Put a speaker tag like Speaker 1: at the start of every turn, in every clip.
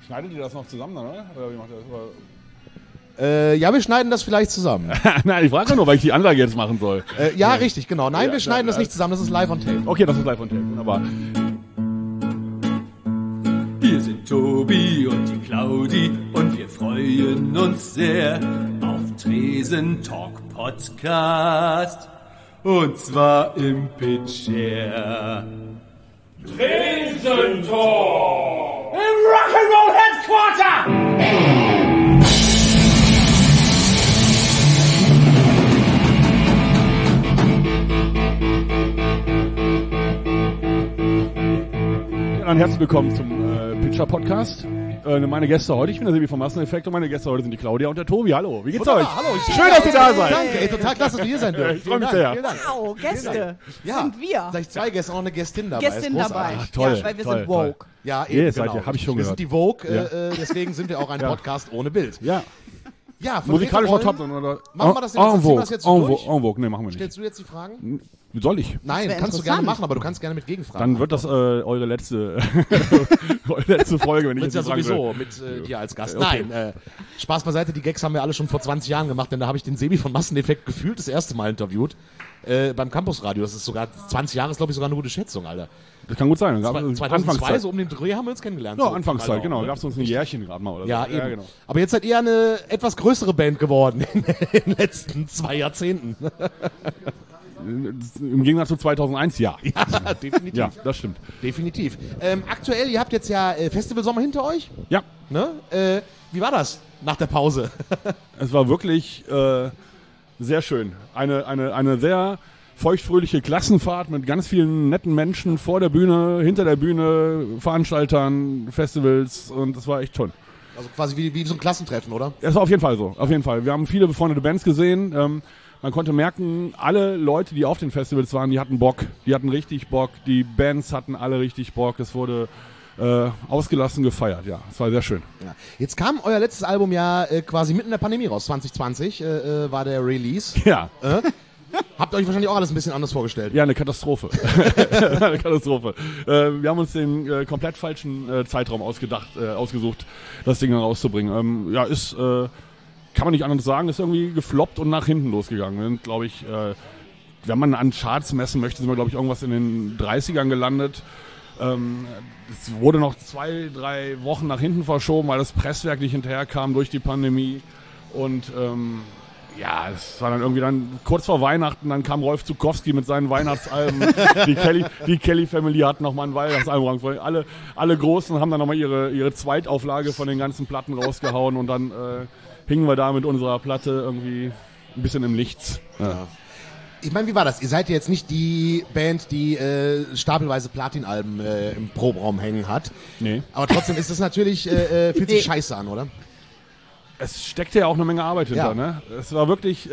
Speaker 1: Schneidet ihr das noch zusammen, dann, oder? Oder wie macht ihr das?
Speaker 2: Ja, wir schneiden das vielleicht zusammen.
Speaker 1: Nein, ich frage nur, weil ich die Ansage jetzt machen soll.
Speaker 2: Ja, richtig, genau. Nein, wir schneiden das nicht zusammen, das ist live on tape.
Speaker 1: Okay, das ist live on tape, wunderbar.
Speaker 3: Hier sind Tobi und die Claudi und wir freuen uns sehr auf Tresen Talk Podcast. Und zwar im Pitcher.
Speaker 4: Tresen Talk! Im Rock'n'Roll Headquarter!
Speaker 1: Dann herzlich willkommen zum Pitcher Podcast. Meine Gäste heute, ich bin der Sebi vom Masseneffekt und meine Gäste heute sind die Claudia und der Tobi. Hallo, wie geht's euch?
Speaker 2: Hallo,
Speaker 1: Schön, dass ihr da seid.
Speaker 2: Danke, ey, total klasse, dass wir hier sein dürfen.
Speaker 1: Ich freue mich sehr.
Speaker 2: Vielen Dank.
Speaker 5: Wow, Gäste
Speaker 2: Ja,
Speaker 5: sind wir.
Speaker 2: Sag ich 2 Gäste und noch eine Gästin dabei.
Speaker 5: Gästin
Speaker 2: Ist
Speaker 5: dabei.
Speaker 2: großartig.
Speaker 1: toll,
Speaker 5: Ja, weil wir
Speaker 1: toll,
Speaker 5: sind woke.
Speaker 2: Ja, eben,
Speaker 1: Yes,
Speaker 2: genau.
Speaker 1: seid ihr, hab ich schon
Speaker 2: wir
Speaker 1: gehört.
Speaker 2: sind die Vogue,
Speaker 1: Ja.
Speaker 2: deswegen sind wir auch ein
Speaker 1: Ja.
Speaker 2: Podcast ohne Bild.
Speaker 1: Ja,
Speaker 2: Ja,
Speaker 1: musikalisch noch
Speaker 2: Vertreterrollen.
Speaker 1: top. Oder?
Speaker 2: Machen wir das jetzt, ziehen wir das jetzt so durch?
Speaker 1: En vogue, nee, machen wir nicht.
Speaker 2: Stellst du jetzt die Fragen?
Speaker 1: Soll ich?
Speaker 2: Nein,
Speaker 5: wär
Speaker 2: kannst du gerne
Speaker 5: interessant.
Speaker 2: machen, aber du kannst gerne mit Gegenfragen.
Speaker 1: Dann wird das eure letzte Folge, wenn ich
Speaker 2: Wird's
Speaker 1: jetzt
Speaker 2: ja
Speaker 1: nicht sagen
Speaker 2: sowieso
Speaker 1: will.
Speaker 2: mit dir als Gast.
Speaker 1: Okay.
Speaker 2: Nein, Spaß beiseite, die Gags haben wir alle schon vor 20 Jahren gemacht, denn da habe ich den Sebi von Masseneffekt gefühlt das erste Mal interviewt. Beim Campusradio, das ist sogar 20 Jahre, ist glaube ich sogar eine gute Schätzung, Alter.
Speaker 1: Das kann gut sein.
Speaker 2: 2002,
Speaker 1: Anfangszeit.
Speaker 2: so um den Dreh haben wir uns kennengelernt.
Speaker 1: Ja,
Speaker 2: so.
Speaker 1: Anfangszeit, genau.
Speaker 2: Also,
Speaker 1: Gab es uns ein Jährchen gerade mal oder
Speaker 2: Ja,
Speaker 1: so.
Speaker 2: eben.
Speaker 1: Ja, genau.
Speaker 2: Aber jetzt seid ihr eine etwas größere Band geworden in den letzten 2 Jahrzehnten.
Speaker 1: Im Gegensatz zu 2001, ja.
Speaker 2: Ja, definitiv.
Speaker 1: Ja, das stimmt.
Speaker 2: Definitiv. Aktuell, ihr habt jetzt ja Festivalsommer hinter euch.
Speaker 1: Ja,
Speaker 2: Ne? Wie war das nach der Pause?
Speaker 1: es war wirklich sehr schön. Eine sehr feuchtfröhliche Klassenfahrt mit ganz vielen netten Menschen vor der Bühne, hinter der Bühne, Veranstaltern, Festivals und das war echt toll.
Speaker 2: Also quasi wie so ein Klassentreffen, oder?
Speaker 1: Es war auf jeden Fall so, auf jeden Fall. Wir haben viele befreundete Bands gesehen. Man konnte merken, alle Leute, die auf den Festivals waren, die hatten Bock. Die hatten richtig Bock. Die Bands hatten alle richtig Bock. Es wurde ausgelassen gefeiert. Ja, es war sehr schön.
Speaker 2: Ja. Jetzt kam euer letztes Album ja quasi mitten in der Pandemie raus. 2020 war der Release.
Speaker 1: Ja,
Speaker 2: Habt ihr euch wahrscheinlich auch alles ein bisschen anders vorgestellt.
Speaker 1: ja, eine Katastrophe. Eine Katastrophe. Wir haben uns den komplett falschen Zeitraum ausgesucht, das Ding dann rauszubringen. Ja, ist, kann man nicht anders sagen, ist irgendwie gefloppt und nach hinten losgegangen. Wir sind, glaube ich, wenn man an Charts messen möchte, sind wir, glaube ich, irgendwas in den 30ern gelandet. Es wurde noch 2-3 Wochen nach hinten verschoben, weil das Presswerk nicht hinterherkam durch die Pandemie. Und ja, es war dann irgendwie dann kurz vor Weihnachten, dann kam Rolf Zukowski mit seinen Weihnachtsalben. Die Kelly Family hat nochmal ein Weihnachtsalbum. Alle Großen haben dann nochmal ihre Zweitauflage von den ganzen Platten rausgehauen und dann hingen wir da mit unserer Platte irgendwie ein bisschen im Nichts. Ja.
Speaker 2: Ich meine, wie war das? Ihr seid ja jetzt nicht die Band, die stapelweise Platin-Alben im Proberaum hängen hat.
Speaker 1: Nee.
Speaker 2: Aber trotzdem ist es natürlich, fühlt sich scheiße an, oder?
Speaker 1: Es steckte ja auch eine Menge Arbeit hinter,
Speaker 2: Ja.
Speaker 1: ne? Es war wirklich,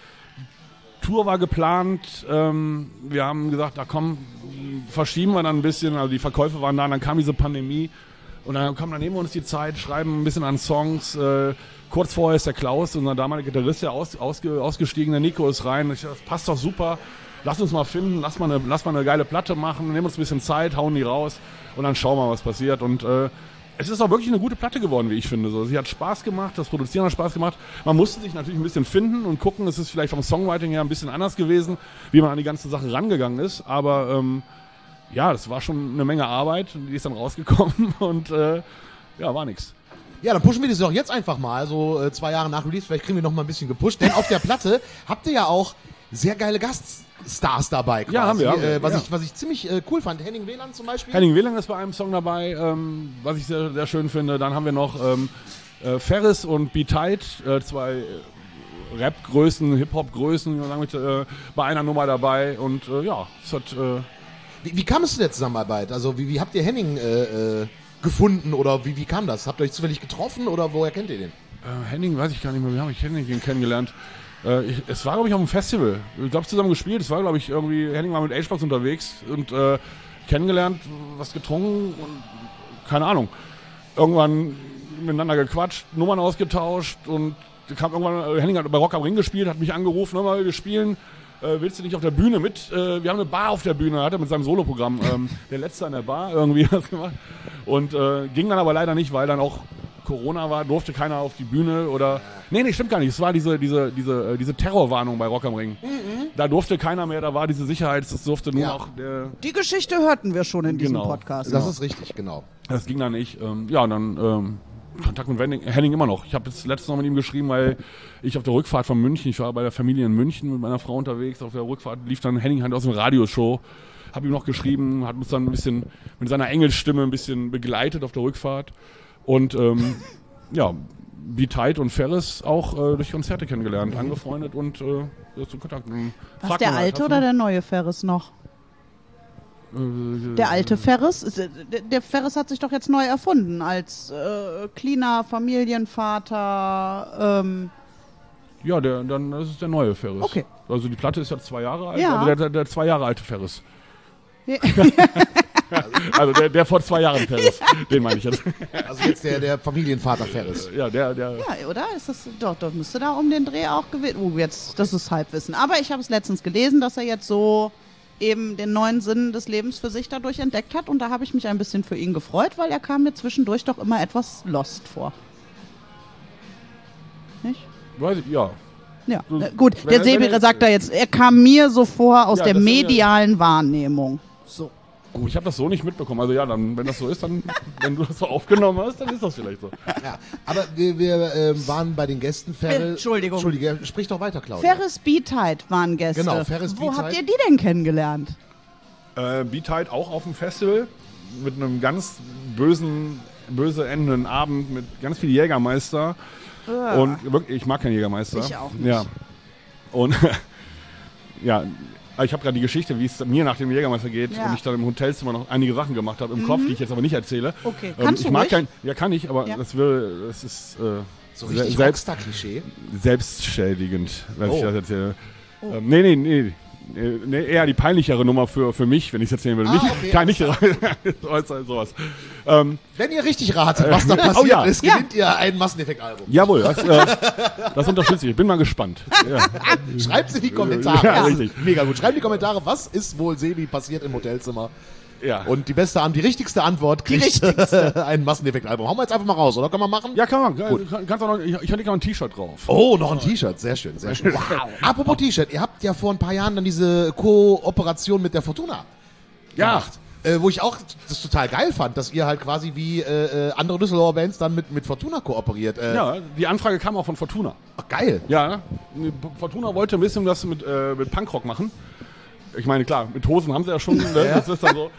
Speaker 1: Tour war geplant, wir haben gesagt, komm, verschieben wir dann ein bisschen, also die Verkäufe waren da, und dann kam diese Pandemie und dann kam dann neben uns die Zeit, schreiben ein bisschen an Songs, kurz vorher ist der Klaus, unser damaliger Gitarrist, ja ausgestiegen, der Nico ist rein, ich dachte, das passt doch super, lass uns mal finden, lass mal eine geile Platte machen, nehmen uns ein bisschen Zeit, hauen die raus und dann schauen wir mal, was passiert und es ist auch wirklich eine gute Platte geworden, wie ich finde. So, sie hat Spaß gemacht, das Produzieren hat Spaß gemacht. Man musste sich natürlich ein bisschen finden und gucken, es ist vielleicht vom Songwriting her ein bisschen anders gewesen, wie man an die ganze Sache rangegangen ist. Aber ja, das war schon eine Menge Arbeit, die ist dann rausgekommen und ja, war nix.
Speaker 2: Ja, dann pushen wir das doch jetzt einfach mal, so 2 Jahre nach Release, vielleicht kriegen wir noch mal ein bisschen gepusht, denn auf der Platte habt ihr ja auch sehr geile Gaststars dabei quasi.
Speaker 1: Ja, haben wir,
Speaker 2: was ich ziemlich cool fand. Henning Wieland zum Beispiel.
Speaker 1: Henning Wieland ist bei einem Song dabei, was ich sehr, sehr schön finde. Dann haben wir noch Ferris und Be Tight, 2 Rap-Größen, Hip-Hop-Größen, wie man sagen möchte, bei einer Nummer dabei. Und ja, es hat...
Speaker 2: Wie kam es zu der Zusammenarbeit? Also wie habt ihr Henning gefunden oder wie kam das? Habt ihr euch zufällig getroffen oder woher kennt ihr den?
Speaker 1: Henning, weiß ich gar nicht mehr, wie habe ich Henning kennengelernt? Es war, glaube ich, auf einem Festival. Ich glaube, zusammen gespielt. Es war, glaube ich, irgendwie, Henning war mit H-Box unterwegs und kennengelernt, was getrunken und keine Ahnung. Irgendwann miteinander gequatscht, Nummern ausgetauscht und kam irgendwann, Henning hat bei Rock am Ring gespielt, hat mich angerufen, nochmal, wir spielen. Willst du nicht auf der Bühne mit? Wir haben eine Bar auf der Bühne, hat er mit seinem Soloprogramm, der Letzte an der Bar irgendwie was gemacht. Und ging dann aber leider nicht, weil dann auch Corona war, durfte keiner auf die Bühne oder... Nee, stimmt gar nicht. Es war diese Terrorwarnung bei Rock am Ring. Da durfte keiner mehr, da war diese Sicherheit, es durfte nur noch...
Speaker 5: Die Geschichte hörten wir schon in diesem Podcast.
Speaker 2: Das ist richtig, genau.
Speaker 1: Das ging dann nicht. Dann Kontakt mit Henning immer noch. Ich habe jetzt letztens noch mit ihm geschrieben, weil ich auf der Rückfahrt von München, ich war bei der Familie in München mit meiner Frau unterwegs, auf der Rückfahrt lief dann Henning halt aus dem Radioshow, habe ihm noch geschrieben, hat uns dann ein bisschen mit seiner Engelstimme ein bisschen begleitet auf der Rückfahrt und B-Tight und Ferris auch durch Konzerte kennengelernt, angefreundet und zu Kontakt.
Speaker 5: Was, der alte oder der neue Ferris noch? Der alte Ferris? Der Ferris hat sich doch jetzt neu erfunden als cleaner Familienvater.
Speaker 1: Das ist der neue Ferris.
Speaker 5: Okay.
Speaker 1: Also die Platte ist ja 2 Jahre alt,
Speaker 5: Ja.
Speaker 1: also der 2 Jahre alte Ferris. Also der vor 2 Jahren Ferris, den meine ich jetzt.
Speaker 2: Also jetzt der Familienvater Ferris.
Speaker 1: Ja, der.
Speaker 5: Ja, oder? Ist das doch müsste da um den Dreh auch gewesen. Jetzt, das ist Halbwissen. Aber ich habe es letztens gelesen, dass er jetzt so eben den neuen Sinn des Lebens für sich dadurch entdeckt hat und da habe ich mich ein bisschen für ihn gefreut, weil er kam mir zwischendurch doch immer etwas lost vor. Nicht?
Speaker 1: Weiß ich, ja.
Speaker 5: Ja,
Speaker 1: So,
Speaker 5: gut, der
Speaker 1: wenn
Speaker 5: Sebi
Speaker 1: er-
Speaker 5: sagt da jetzt, er kam mir so vor aus
Speaker 1: Ja,
Speaker 5: der
Speaker 1: das ist ja-
Speaker 5: medialen Wahrnehmung. So.
Speaker 1: Ich habe das so nicht mitbekommen. Also ja, dann, wenn das so ist, dann, wenn du das so aufgenommen hast, dann ist das vielleicht so.
Speaker 2: Ja, aber wir waren bei den Gästen.
Speaker 5: Entschuldigung.
Speaker 2: Entschuldige, sprich doch weiter, Claudia.
Speaker 5: Ferris B-Tight waren Gäste.
Speaker 2: Genau, Ferris
Speaker 5: Wo
Speaker 2: B-Tight.
Speaker 5: habt ihr die denn kennengelernt?
Speaker 1: B-Tight auch auf dem Festival mit einem ganz böse endenden Abend mit ganz viel Jägermeister. Und wirklich, ich mag keinen Jägermeister.
Speaker 5: Ich auch nicht.
Speaker 1: Ja. Und ja, ich habe gerade die Geschichte, wie es mir nach dem Jägermeister geht
Speaker 5: Ja.
Speaker 1: und ich dann im Hotelzimmer noch einige Sachen gemacht habe im Kopf, die ich jetzt aber nicht erzähle.
Speaker 5: Okay, kannst
Speaker 1: ich
Speaker 5: du
Speaker 1: mag
Speaker 5: ruhig?
Speaker 1: kann ich, aber
Speaker 5: Ja.
Speaker 1: das ist
Speaker 2: So richtig Rockstar-Klischee.
Speaker 1: selbstschädigend, wenn ich
Speaker 2: Oh.
Speaker 1: das erzähle. Nee, eher die peinlichere Nummer für mich, wenn ich es erzählen will.
Speaker 2: Okay,
Speaker 1: Kann nicht sowas.
Speaker 2: Wenn ihr richtig ratet, was da passiert
Speaker 1: ja.
Speaker 2: ist, gewinnt ihr ein Masseneffekt-Album.
Speaker 1: Jawohl, das unterstütze ich. Ich bin mal gespannt. Ja.
Speaker 2: Schreibt in die Kommentare.
Speaker 1: Ja, richtig.
Speaker 2: Mega gut. Schreibt in die Kommentare, was ist wohl Sebi passiert im Hotelzimmer?
Speaker 1: Ja.
Speaker 2: Und die richtigste Antwort kriegt ein Masseneffekt-Album. Hauen wir jetzt einfach mal raus, oder? Kann man machen?
Speaker 1: Ja, kann man. Kannst auch noch, ich hatte noch ein T-Shirt drauf.
Speaker 2: Oh, noch ein T-Shirt. Sehr schön, sehr schön. Wow. Apropos T-Shirt. Ihr habt ja vor ein paar Jahren dann diese Kooperation mit der Fortuna gemacht. Wo ich auch das total geil fand, dass ihr halt quasi wie andere Düsseldorfer Bands dann mit Fortuna kooperiert.
Speaker 1: Ja, die Anfrage kam auch von Fortuna.
Speaker 2: Ach, geil.
Speaker 1: Ja, Fortuna wollte ein bisschen was mit Punkrock machen. Ich meine, klar, mit Hosen haben sie ja schon, ne? Das ist dann so.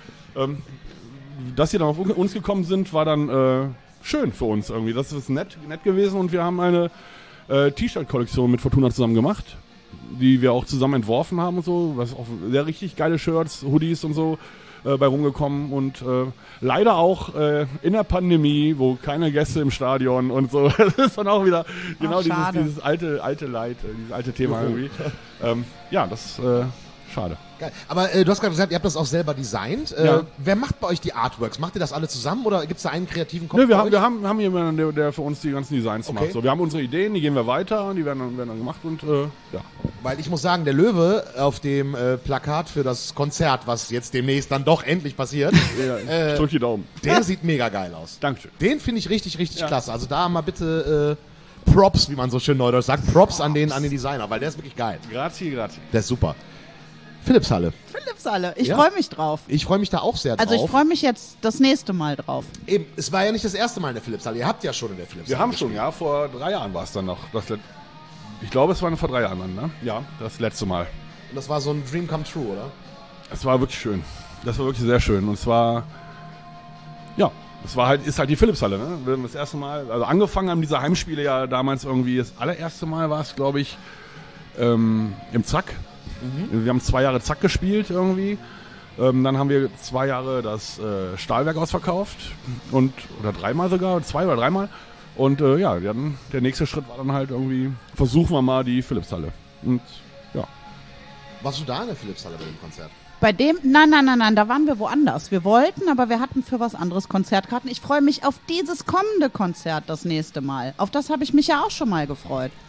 Speaker 1: Dass sie dann auf uns gekommen sind, war dann schön für uns irgendwie. Das ist nett gewesen und wir haben eine T-Shirt-Kollektion mit Fortuna zusammen gemacht, die wir auch zusammen entworfen haben und so. Was auch sehr richtig geile Shirts, Hoodies und so bei rumgekommen und leider auch in der Pandemie, wo keine Gäste im Stadion und so. Das ist dann auch wieder genau
Speaker 5: schade.
Speaker 1: dieses alte Leid, dieses alte Thema irgendwie. Ja, das schade.
Speaker 2: Geil. Aber du hast gerade gesagt, ihr habt das auch selber designt.
Speaker 1: Ja.
Speaker 2: Wer macht bei euch die Artworks? Macht ihr das alle zusammen oder gibt es da einen kreativen Kopf?
Speaker 1: Nö, wir
Speaker 2: bei
Speaker 1: haben,
Speaker 2: euch?
Speaker 1: wir haben jemanden, der für uns die ganzen Designs
Speaker 2: Okay.
Speaker 1: macht. So, wir haben unsere Ideen, die gehen wir weiter, die werden dann gemacht und ja.
Speaker 2: Weil ich muss sagen, der Löwe auf dem Plakat für das Konzert, was jetzt demnächst dann doch endlich passiert,
Speaker 1: Ich drück die Daumen.
Speaker 2: der sieht mega geil aus.
Speaker 1: Dankeschön.
Speaker 2: Den finde ich richtig klasse. Also da mal bitte Props, wie man so schön neudeutsch sagt, Props an den Designer, weil der ist wirklich geil.
Speaker 1: Grazie.
Speaker 2: Der ist super. Philipshalle.
Speaker 5: Philipshalle, ich
Speaker 2: Ja.
Speaker 5: freue mich drauf.
Speaker 2: Ich freue mich da auch sehr drauf.
Speaker 5: Also ich freue mich jetzt das nächste Mal drauf.
Speaker 2: Eben, es war ja nicht das erste Mal in der Philipshalle. Ihr habt ja schon in der Philipshalle.
Speaker 1: Wir haben schon, ja, vor 3 Jahren war es dann noch. Ich glaube, es war vor 3 Jahren dann, ne? Ja, das letzte Mal.
Speaker 2: Und das war so ein Dream come true, oder?
Speaker 1: Es war wirklich schön. Das war wirklich sehr schön. Und zwar, ja, ist halt die Philipshalle, ne? Wir haben das erste Mal, also angefangen haben diese Heimspiele ja damals irgendwie, das allererste Mal war es, glaube ich, im Zack. Wir haben 2 Jahre Zack gespielt irgendwie. Dann haben wir 2 Jahre das Stahlwerk ausverkauft. Oder 3-mal sogar, 2 oder 3-mal. Und ja, dann, der nächste Schritt war dann halt irgendwie, versuchen wir mal die Philipshalle. Und ja.
Speaker 2: Warst du da in der Philipshalle bei dem Konzert?
Speaker 5: Bei dem, nein, da waren wir woanders. Wir wollten, aber wir hatten für was anderes Konzertkarten. Ich freue mich auf dieses kommende Konzert das nächste Mal. Auf das habe ich mich ja auch schon mal gefreut.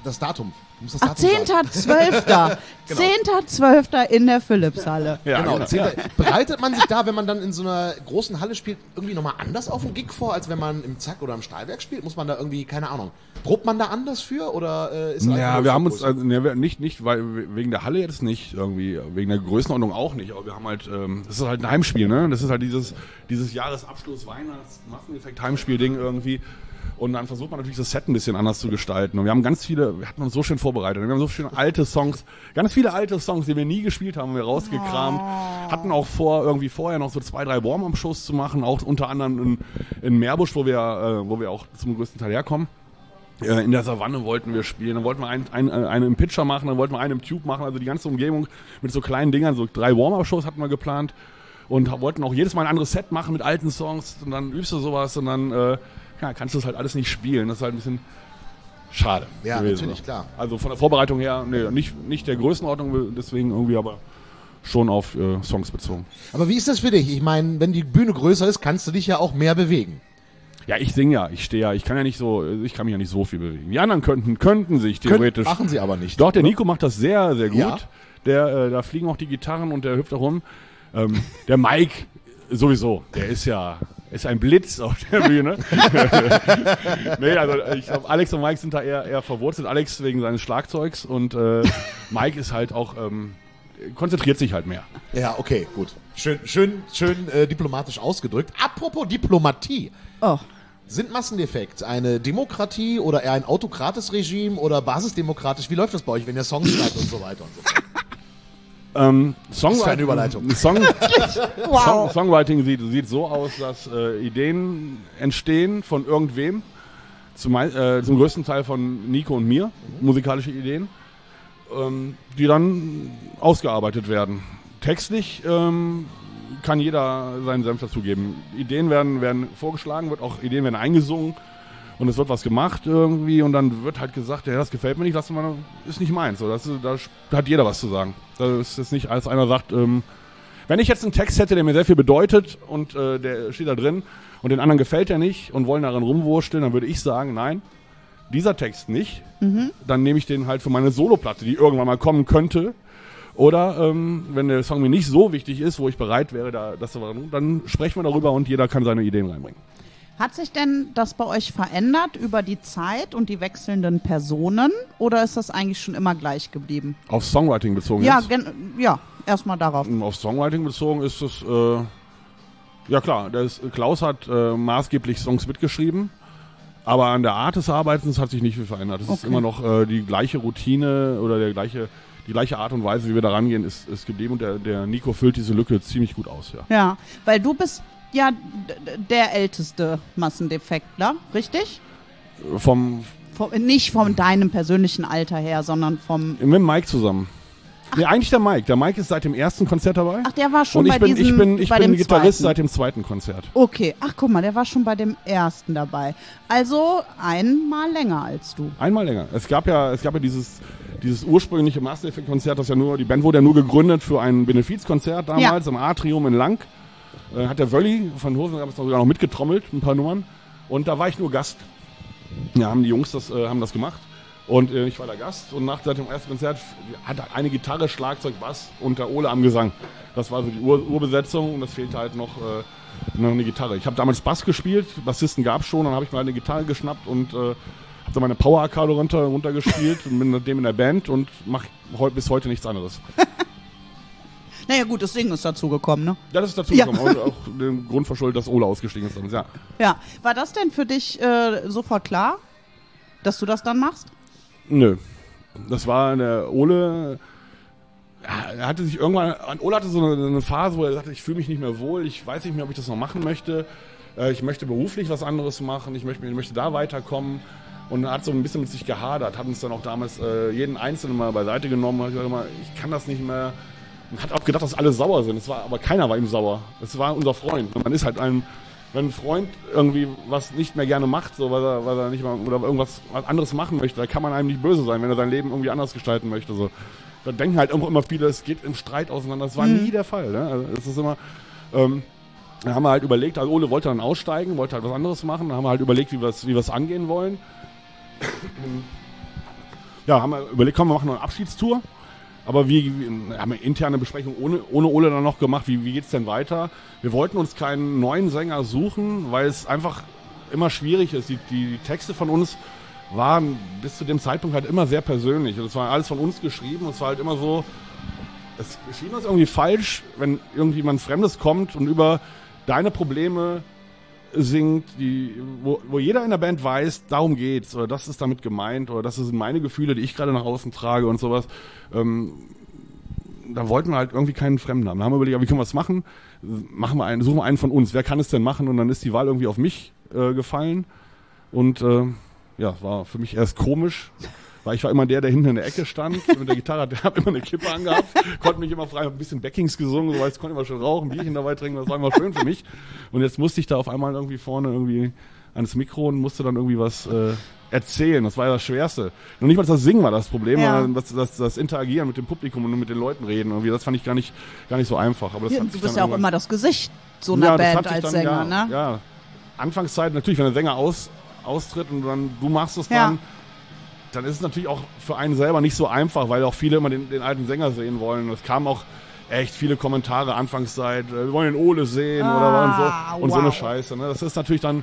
Speaker 2: das Datum. Du musst das
Speaker 5: Ach,
Speaker 2: Datum sagen.
Speaker 5: 10.12.
Speaker 2: Genau.
Speaker 5: 10.12. in der Philipshalle.
Speaker 1: Ja,
Speaker 2: Genau,
Speaker 1: genau.
Speaker 2: 10. Bereitet man sich da, wenn man dann in so einer großen Halle spielt, irgendwie nochmal anders auf den Gig vor, als wenn man im Zack oder im Stahlwerk spielt? Muss man da irgendwie, keine Ahnung, probt man da anders für oder ist einfach
Speaker 1: Ja,
Speaker 2: nur
Speaker 1: wir
Speaker 2: so
Speaker 1: haben uns,
Speaker 2: groß?
Speaker 1: also, nicht, weil wegen der Halle jetzt nicht, irgendwie, wegen der Größenordnung auch nicht, aber wir haben halt, das ist halt ein Heimspiel, ne? Das ist halt dieses Jahresabschluss Weihnachts-Masseneffekt Heimspiel-Ding irgendwie. Und dann versucht man natürlich das Set ein bisschen anders zu gestalten. Und wir hatten uns so schön vorbereitet. Wir haben so schön ganz viele alte Songs, die wir nie gespielt haben, wir rausgekramt. Hatten auch vor, irgendwie vorher noch so 2, 3 Warm-Up-Shows zu machen, auch unter anderem in Meerbusch, wo wir auch zum größten Teil herkommen. In der Savanne wollten wir spielen, dann wollten wir einen im Pitcher machen, dann wollten wir einen im Tube machen, also die ganze Umgebung mit so kleinen Dingern, so 3 Warm-Up-Shows hatten wir geplant und wollten auch jedes Mal ein anderes Set machen mit alten Songs und dann übst du sowas und dann kannst du das halt alles nicht spielen, das ist halt ein bisschen schade
Speaker 2: Ja,
Speaker 1: gewesen.
Speaker 2: natürlich, klar.
Speaker 1: Also von der Vorbereitung her, nicht der Größenordnung, deswegen irgendwie aber schon auf Songs bezogen.
Speaker 2: Aber wie ist das für dich? Ich meine, wenn die Bühne größer ist, kannst du dich ja auch mehr bewegen.
Speaker 1: Ja, ich singe ja, ich stehe ja, ich kann mich ja nicht so viel bewegen. Die anderen könnten sich theoretisch.
Speaker 2: Machen sie aber nicht.
Speaker 1: Doch, der Nico macht das sehr, sehr gut.
Speaker 2: Ja.
Speaker 1: Da fliegen auch die Gitarren und der hüpft da rum. Der Mike sowieso, der ist ein Blitz auf der Bühne. Nee, also ich glaube, Alex und Mike sind da eher verwurzelt. Alex wegen seines Schlagzeugs und Mike ist halt auch, konzentriert sich halt mehr.
Speaker 2: Ja, okay, gut. Schön diplomatisch ausgedrückt. Apropos Diplomatie.
Speaker 5: Oh.
Speaker 2: Sind Massendefekt eine Demokratie oder eher ein autokratisches Regime oder basisdemokratisch? Wie läuft das bei euch, wenn ihr Songs schreibt und so weiter und so fort?
Speaker 1: Songwriting,
Speaker 2: für eine Überleitung.
Speaker 5: Wow.
Speaker 1: Songwriting sieht so aus, dass Ideen entstehen von irgendwem, zum größten Teil von Nico und mir, musikalische Ideen, die dann ausgearbeitet werden. Textlich kann jeder seinen Senf dazugeben. Ideen werden vorgeschlagen, Ideen werden eingesungen und es wird was gemacht irgendwie und dann wird halt gesagt, ja, das gefällt mir nicht, ist nicht meins. So, da hat jeder was zu sagen. Das ist jetzt nicht, als einer sagt, wenn ich jetzt einen Text hätte, der mir sehr viel bedeutet und der steht da drin und den anderen gefällt er nicht und wollen daran rumwursteln, dann würde ich sagen, nein, dieser Text nicht. Dann nehme ich den halt für meine Soloplatte, die irgendwann mal kommen könnte. Oder wenn der Song mir nicht so wichtig ist, wo ich bereit wäre, dann sprechen wir darüber und jeder kann seine Ideen reinbringen.
Speaker 5: Hat sich denn das bei euch verändert über die Zeit und die wechselnden Personen oder ist das eigentlich schon immer gleich geblieben?
Speaker 1: Auf Songwriting bezogen
Speaker 5: Ja,
Speaker 1: jetzt?
Speaker 5: erstmal darauf.
Speaker 1: Auf Songwriting bezogen ist es, ja klar, Klaus hat maßgeblich Songs mitgeschrieben, aber an der Art des Arbeitens hat sich nicht viel verändert. Es ist immer noch die gleiche Routine oder die gleiche Art und Weise, wie wir da rangehen, ist geblieben und der Nico füllt diese Lücke ziemlich gut aus. Ja,
Speaker 5: Ja, weil du bist ja der älteste Massendefektler, richtig? Nicht von deinem persönlichen Alter her, sondern vom...
Speaker 1: Mit Mike zusammen. Nee, eigentlich der Mike. Der Mike ist seit dem ersten Konzert dabei.
Speaker 5: Ach, der war schon
Speaker 1: und
Speaker 5: bei diesem...
Speaker 1: ich
Speaker 5: bei
Speaker 1: bin
Speaker 5: dem
Speaker 1: Gitarrist
Speaker 5: zweiten.
Speaker 1: seit dem zweiten Konzert.
Speaker 5: Okay, ach guck mal, der war schon bei dem ersten dabei. Also einmal länger als du.
Speaker 1: Einmal länger. Es gab ja dieses ursprüngliche Massendefekt-Konzert, die Band wurde ja nur gegründet für ein Benefizkonzert damals im Atrium in Lang. Hat der Wölli von Hosen sogar noch mitgetrommelt, ein paar Nummern. Und da war ich nur Gast. Ja, haben die Jungs haben das gemacht. Und ich war der Gast. Und seit dem ersten Konzert hat eine Gitarre, Schlagzeug, Bass und der Ole am Gesang. Das war so die Urbesetzung und es fehlte halt noch eine Gitarre. Ich habe damals Bass gespielt, Bassisten gab es schon. Dann habe ich mal eine Gitarre geschnappt und habe dann meine Power-Akkorde runtergespielt und bin mit dem in der Band und mache bis heute nichts anderes.
Speaker 5: Naja gut, das Ding ist dazu gekommen, ne?
Speaker 1: Ja, das ist dazu gekommen. Und auch den Grund verschuldet, dass Ole ausgestiegen ist. Ja.
Speaker 5: Ja, war das denn für dich sofort klar, dass du das dann machst?
Speaker 1: Nö. Das war der Ole. Er hatte sich irgendwann. Ole hatte so eine Phase, wo er sagte, ich fühle mich nicht mehr wohl, ich weiß nicht mehr, ob ich das noch machen möchte. Ich möchte beruflich was anderes machen, ich möchte da weiterkommen. Und er hat so ein bisschen mit sich gehadert, hat uns dann auch damals jeden Einzelnen mal beiseite genommen, hat gesagt, ich kann das nicht mehr. Und hat auch gedacht, dass alle sauer sind. Aber keiner war ihm sauer. Es war unser Freund. Und man ist halt wenn ein Freund irgendwie was nicht mehr gerne macht, so, weil er nicht mal oder irgendwas anderes machen möchte, da kann man einem nicht böse sein, wenn er sein Leben irgendwie anders gestalten möchte. So. Da denken halt immer viele, es geht im Streit auseinander. Das war nie der Fall. Ne? Also es ist immer, da haben wir halt überlegt, also Ole wollte dann aussteigen, wollte halt was anderes machen, da haben wir halt überlegt, wie wir es angehen wollen. ja, haben wir überlegt, komm, wir machen noch eine Abschiedstour. Aber wir haben eine interne Besprechung ohne Ole dann noch gemacht, wie geht's denn weiter? Wir wollten uns keinen neuen Sänger suchen, weil es einfach immer schwierig ist. Die Texte von uns waren bis zu dem Zeitpunkt halt immer sehr persönlich. Das war alles von uns geschrieben und es war halt immer so, es schien uns irgendwie falsch, wenn irgendjemand Fremdes kommt und über deine Probleme singt, wo jeder in der Band weiß, darum geht's oder das ist damit gemeint oder das sind meine Gefühle, die ich gerade nach außen trage und sowas. Da wollten wir halt irgendwie keinen Fremden haben. Da haben wir überlegt, wie können wir das machen? Suchen wir einen von uns. Wer kann es denn machen? Und dann ist die Wahl irgendwie auf mich gefallen. Und ja, war für mich erst komisch, weil ich war immer der hinten in der Ecke stand mit der Gitarre, der hat immer eine Kippe angehabt, konnte mich immer frei, ein bisschen Backings gesungen, so weiß, konnte immer schön rauchen, Bierchen dabei trinken, das war immer schön für mich. Und jetzt musste ich da auf einmal irgendwie vorne ans Mikro und musste dann irgendwie was erzählen. Das war ja das Schwerste. Noch nicht mal das Singen war das Problem, sondern das Interagieren mit dem Publikum und mit den Leuten reden. Irgendwie, das fand ich gar nicht so einfach. Aber das
Speaker 5: du bist ja auch immer das Gesicht so einer Band als Sänger, ne?
Speaker 1: Ja, Anfangszeit natürlich, wenn der Sänger austritt und dann du machst es dann ist es natürlich auch für einen selber nicht so einfach, weil auch viele immer den alten Sänger sehen wollen. Es kamen auch echt viele Kommentare Anfangszeit, wir wollen den Ole sehen und so eine Scheiße. Ne? Das ist natürlich dann,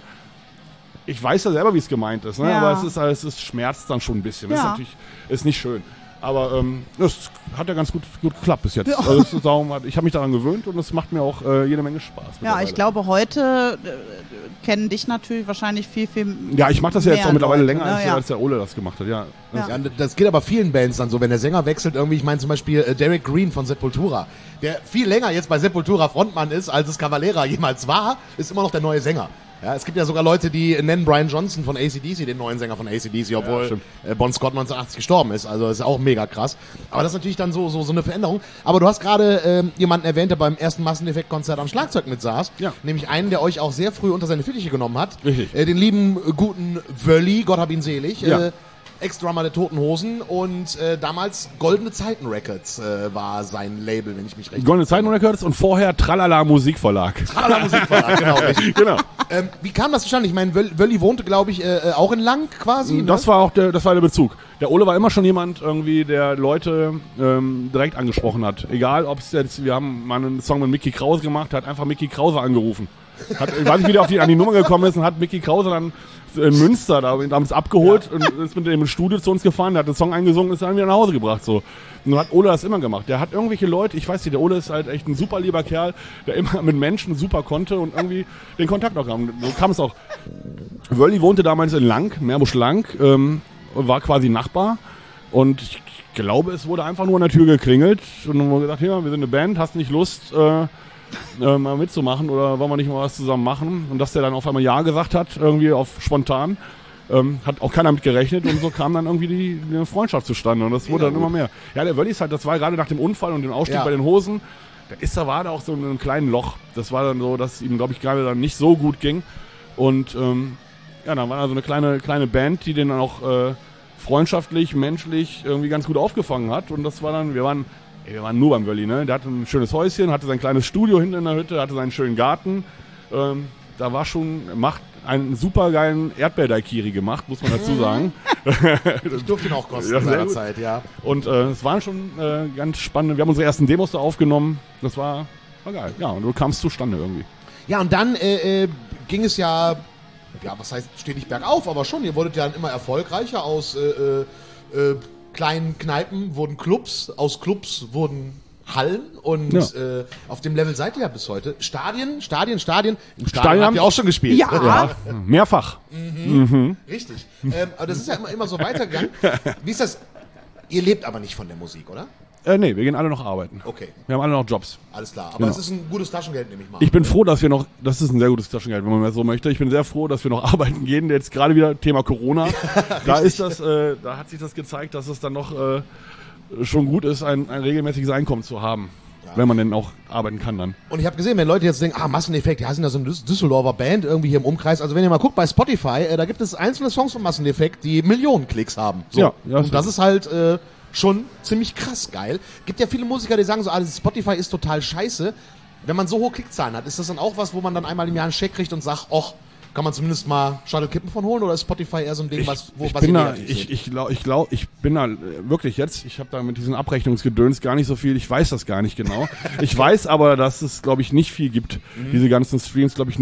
Speaker 1: ich weiß ja selber, wie es gemeint ist, ne? Aber es schmerzt dann schon ein bisschen. Das ist natürlich nicht schön. Aber das hat ja ganz gut geklappt bis jetzt. Ja. Also ich habe mich daran gewöhnt und es macht mir auch jede Menge Spaß.
Speaker 5: Ja, ich glaube, heute kennen dich natürlich wahrscheinlich viel, viel
Speaker 1: Ja, ich mache das ja jetzt auch mittlerweile länger, als der Ole das gemacht hat. Ja.
Speaker 2: Ja, das geht aber vielen Bands dann so, wenn der Sänger wechselt irgendwie. Ich meine zum Beispiel Derek Green von Sepultura, der viel länger jetzt bei Sepultura Frontmann ist, als es Cavalera jemals war, ist immer noch der neue Sänger. Ja, es gibt ja sogar Leute, die nennen Brian Johnson von AC/DC den neuen Sänger von AC/DC, obwohl Bon Scott 1980 gestorben ist. Also das ist auch mega krass. Aber das ist natürlich dann so eine Veränderung. Aber du hast gerade jemanden erwähnt, der beim ersten Masseneffekt-Konzert am Schlagzeug mit saß. Ja. Nämlich einen, der euch auch sehr früh unter seine Fittiche genommen hat.
Speaker 1: Richtig.
Speaker 2: Den lieben, guten Wölli, Gott hab ihn selig. Ja. Ex-Drummer der Toten Hosen und damals Goldene Zeiten Records war sein Label, wenn ich mich recht
Speaker 1: Goldene Zeiten Records und vorher Tralala Musikverlag.
Speaker 2: Tralala Musikverlag, genau. Richtig.
Speaker 1: Genau.
Speaker 2: Wie kam das zustande? Ich meine, Wölli wohnte, glaube ich, auch in Lang quasi. Ne?
Speaker 1: Das war der Bezug. Der Ole war immer schon jemand irgendwie, der Leute direkt angesprochen hat. Egal, ob es jetzt, wir haben mal einen Song mit Mickey Krause gemacht, hat einfach Mickey Krause angerufen. Ich weiß nicht, wie der an die Nummer gekommen ist und hat Mickey Krause dann in Münster damals abgeholt und ist mit dem ins Studio zu uns gefahren, der hat den Song eingesungen und ist dann wieder nach Hause gebracht. So. Und dann hat Ole das immer gemacht. Der hat irgendwelche Leute, ich weiß nicht, der Ole ist halt echt ein super lieber Kerl, der immer mit Menschen super konnte und irgendwie den Kontakt auch kam. So kam es auch. Wölli wohnte damals in Lang, Meerbusch-Lang, war quasi Nachbar und ich glaube, es wurde einfach nur an der Tür geklingelt und dann haben wir gesagt, ja, wir sind eine Band, hast nicht Lust, mal mitzumachen oder wollen wir nicht mal was zusammen machen? Und dass der dann auf einmal Ja gesagt hat, irgendwie auf spontan, hat auch keiner mit gerechnet und so kam dann irgendwie die Freundschaft zustande und das wurde dann immer mehr. Ja, der Wölli ist halt, das war gerade nach dem Unfall und dem Ausstieg bei den Hosen, da war da auch so in einem kleinen Loch. Das war dann so, dass ihm, glaube ich, gerade dann nicht so gut ging und dann war da so eine kleine Band, die den dann auch freundschaftlich, menschlich irgendwie ganz gut aufgefangen hat und das war dann, wir waren nur beim Wölli, ne? Der hatte ein schönes Häuschen, hatte sein kleines Studio hinten in der Hütte, hatte seinen schönen Garten. Da war macht einen super geilen Erdbeer-Daikiri gemacht, muss man dazu sagen.
Speaker 2: Ich durfte ihn auch kosten in seiner Zeit, ja.
Speaker 1: Und es waren schon ganz spannende, wir haben unsere ersten Demos da aufgenommen. Das war geil. Ja, und du kamst zustande irgendwie.
Speaker 2: Ja, und dann ging es ja, was heißt, stetig bergauf, aber schon, ihr wurdet ja immer erfolgreicher aus kleinen Kneipen wurden Clubs, aus Clubs wurden Hallen und auf dem Level seid ihr ja bis heute. Stadien. Im Stadion habt ihr auch schon gespielt.
Speaker 1: Ja. Mehrfach.
Speaker 2: Richtig. Aber das ist ja immer so weitergegangen. Wie ist das? Ihr lebt aber nicht von der Musik, oder?
Speaker 1: Nee, wir gehen alle noch arbeiten.
Speaker 2: Okay.
Speaker 1: Wir haben alle noch Jobs.
Speaker 2: Alles klar. Aber es ist ein gutes Taschengeld, nehme ich mal an.
Speaker 1: Ich bin froh, dass das ist ein sehr gutes Taschengeld, wenn man mehr so möchte. Ich bin sehr froh, dass wir noch arbeiten gehen. Jetzt gerade wieder Thema Corona. Da hat sich das gezeigt, dass es dann noch schon gut ist, ein regelmäßiges Einkommen zu haben. Wenn man denn auch arbeiten kann dann.
Speaker 2: Und ich habe gesehen, wenn Leute jetzt denken, Masseneffekt, die sind ja so eine Düsseldorfer Band irgendwie hier im Umkreis. Also wenn ihr mal guckt bei Spotify, da gibt es einzelne Songs von Masseneffekt, die Millionen Klicks haben. So.
Speaker 1: Ja,
Speaker 2: und das ist halt schon ziemlich krass geil. Gibt ja viele Musiker, die sagen so, Spotify ist total scheiße. Wenn man so hohe Klickzahlen hat, ist das dann auch was, wo man dann einmal im Jahr einen Scheck kriegt und sagt, kann man zumindest mal Shuttle Kippen von holen oder ist Spotify eher so ein Ding, was
Speaker 1: ich
Speaker 2: ihr
Speaker 1: bin da,
Speaker 2: negativ seht?
Speaker 1: ich bin da wirklich jetzt, ich habe da mit diesen Abrechnungsgedöns gar nicht so viel, ich weiß das gar nicht genau. Ich weiß aber, dass es, glaube ich, nicht viel gibt. Diese ganzen Streams, glaube ich,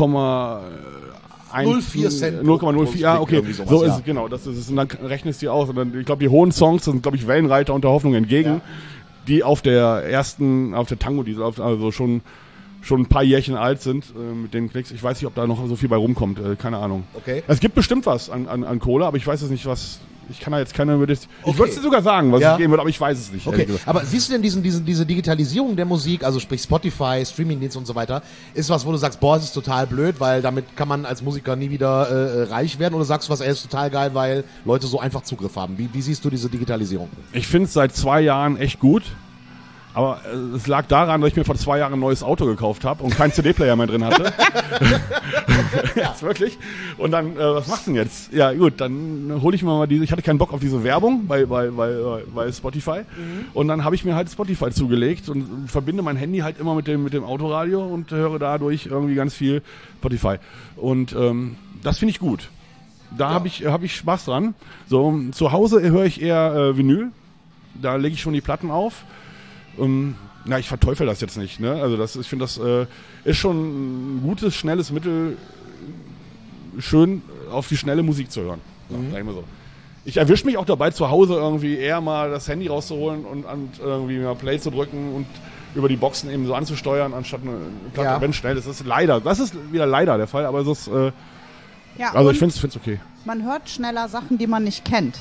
Speaker 2: 0,4 Cent.
Speaker 1: 0,04, ja, okay.
Speaker 2: Sowas,
Speaker 1: So ist
Speaker 2: ja.
Speaker 1: es, genau. Das ist es. Und dann rechnest du aus. Und dann, ich glaube, die hohen Songs sind, glaube ich, Wellenreiter und der Hoffnung entgegen, die auf der Tango-Diesel, also schon ein paar Jährchen alt sind mit den Klicks. Ich weiß nicht, ob da noch so viel bei rumkommt. Keine Ahnung.
Speaker 2: Okay.
Speaker 1: Es gibt bestimmt was an Kohle, aber ich weiß es nicht, was. Ich kann da jetzt keine. Ich
Speaker 2: Okay.
Speaker 1: würde es dir sogar sagen, was
Speaker 2: Ja.
Speaker 1: es geben wird, aber ich weiß es nicht.
Speaker 2: Okay, aber siehst du denn diese Digitalisierung der Musik, also sprich Spotify, Streamingdienste und so weiter, ist was, wo du sagst, boah, es ist total blöd, weil damit kann man als Musiker nie wieder reich werden, oder sagst du was, ey, ist total geil, weil Leute so einfach Zugriff haben? Wie siehst du diese Digitalisierung?
Speaker 1: Ich finde es seit 2 Jahren echt gut. Aber es lag daran, dass ich mir vor 2 Jahren ein neues Auto gekauft habe und keinen CD-Player mehr drin hatte. Ja, ist wirklich. Und dann, was machst du denn jetzt? Ja, gut, dann hole ich mir mal diese. Ich hatte keinen Bock auf diese Werbung bei Spotify. Und dann habe ich mir halt Spotify zugelegt und verbinde mein Handy halt immer mit dem Autoradio und höre dadurch irgendwie ganz viel Spotify. Und das finde ich gut. Da habe ich Spaß dran. So, zu Hause höre ich eher Vinyl. Da lege ich schon die Platten auf. Na, ich verteufel das jetzt nicht, ne? Also ich finde, das ist schon ein gutes, schnelles Mittel, schön auf die schnelle Musik zu hören. Ja, sag ich mal so. Ich erwische mich auch dabei, zu Hause irgendwie eher mal das Handy rauszuholen und irgendwie mal Play zu drücken und über die Boxen eben so anzusteuern, anstatt eine Platte, wenn schnell. Das ist wieder leider der Fall, aber es ist,
Speaker 5: Ja,
Speaker 1: also
Speaker 5: und
Speaker 1: ich finde es okay.
Speaker 5: man hört schneller Sachen, die man nicht kennt.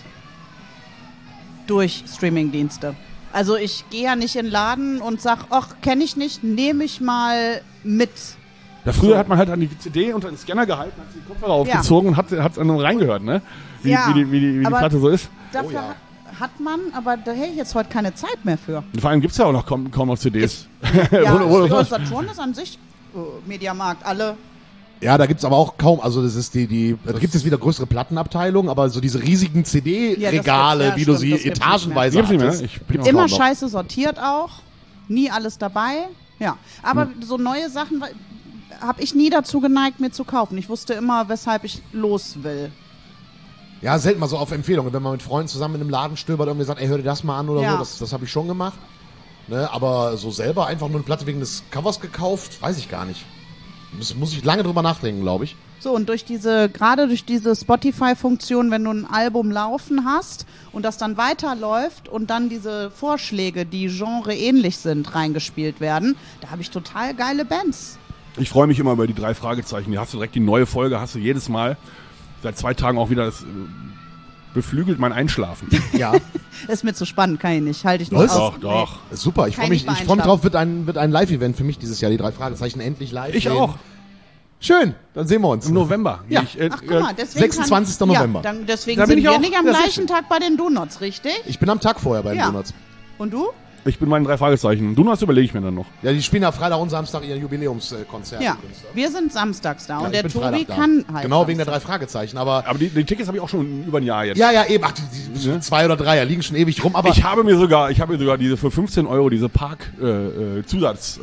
Speaker 5: Durch Streamingdienste. Also ich gehe ja nicht in den Laden und sag, ach, kenne ich nicht, nehme ich mal mit.
Speaker 1: Ja, früher hat man halt an die CD unter den Scanner gehalten, hat die Kopfhörer aufgezogen und hat an einem reingehört, ne? Wie die
Speaker 5: aber
Speaker 1: Platte so ist.
Speaker 5: Dafür hat man, aber da hätte ich jetzt heute keine Zeit mehr für.
Speaker 1: Und vor allem gibt's ja auch noch kaum noch CDs.
Speaker 5: Ja, Saturn ist an sich Mediamarkt, alle.
Speaker 2: Ja, da gibt's aber auch kaum, also das ist da gibt es wieder größere Plattenabteilungen, aber so diese riesigen CD-Regale,
Speaker 5: Ja,
Speaker 2: wie du
Speaker 5: stimmt,
Speaker 2: sie
Speaker 5: das gibt's
Speaker 2: etagenweise
Speaker 1: nicht mehr.
Speaker 2: hattest,
Speaker 1: Ich-
Speaker 2: gibt's
Speaker 5: Immer
Speaker 2: kaum noch.
Speaker 5: scheiße sortiert auch, nie alles dabei. Ja, aber so neue Sachen habe ich nie dazu geneigt, mir zu kaufen. Ich wusste immer, weshalb ich los will.
Speaker 2: Ja, selten mal so auf Empfehlungen, wenn man mit Freunden zusammen in einem Laden stöbert und irgendwie sagt, ey, hör dir das mal an oder
Speaker 5: Ja.
Speaker 2: so, das habe ich schon gemacht. Ne, aber so selber einfach nur eine Platte wegen des Covers gekauft, weiß ich gar nicht. Muss ich lange drüber nachdenken, glaube ich.
Speaker 5: So, und gerade durch diese Spotify-Funktion, wenn du ein Album laufen hast und das dann weiterläuft und dann diese Vorschläge, die genreähnlich sind, reingespielt werden, da habe ich total geile Bands.
Speaker 1: Ich freue mich immer über die 3 Fragezeichen. Die hast du direkt die neue Folge, hast du jedes Mal. Seit 2 Tagen auch wieder, das beflügelt mein Einschlafen.
Speaker 2: Ja,
Speaker 5: Ist mir zu spannend, kann ich nicht. Halte ich nicht
Speaker 2: Was?
Speaker 5: aus.
Speaker 1: Doch.
Speaker 2: super. Ich freue
Speaker 5: Kann
Speaker 2: mich
Speaker 5: nicht
Speaker 2: drauf, wird ein Live-Event für mich dieses Jahr, die 3 Fragezeichen endlich live.
Speaker 1: Ich
Speaker 2: sehen.
Speaker 1: auch.
Speaker 2: Schön, dann sehen wir uns.
Speaker 1: Im November.
Speaker 2: Ja.
Speaker 5: Ach, guck mal, deswegen
Speaker 2: 26.
Speaker 5: kann,
Speaker 2: November.
Speaker 5: Ja, deswegen
Speaker 1: Da bin
Speaker 5: sind
Speaker 1: ich
Speaker 5: wir
Speaker 1: auch.
Speaker 5: nicht am
Speaker 1: Das ist
Speaker 5: gleichen Tag bei den Donuts, richtig?
Speaker 2: Ich bin am Tag vorher bei den
Speaker 5: Ja.
Speaker 2: Donuts.
Speaker 5: Und du?
Speaker 1: Ich bin meinen 3 Fragezeichen. Du hast überlege ich mir dann noch.
Speaker 2: Ja, die spielen ja Freitag und Samstag ihr Jubiläumskonzert.
Speaker 5: Ja,
Speaker 2: übrigens, ne?
Speaker 5: wir sind samstags da
Speaker 2: Ja,
Speaker 5: und
Speaker 2: ich
Speaker 5: der
Speaker 2: bin
Speaker 5: Tobi
Speaker 2: Freitag da.
Speaker 5: kann halt.
Speaker 2: Genau, wegen der
Speaker 5: Samstag.
Speaker 2: 3 Fragezeichen. Aber
Speaker 1: Aber die Tickets habe ich auch schon über ein Jahr jetzt.
Speaker 2: ja, eben. Ach, die 2 oder 3 liegen schon ewig rum. Aber
Speaker 1: Ich habe mir sogar diese für 15 € diese Park-Zusatz.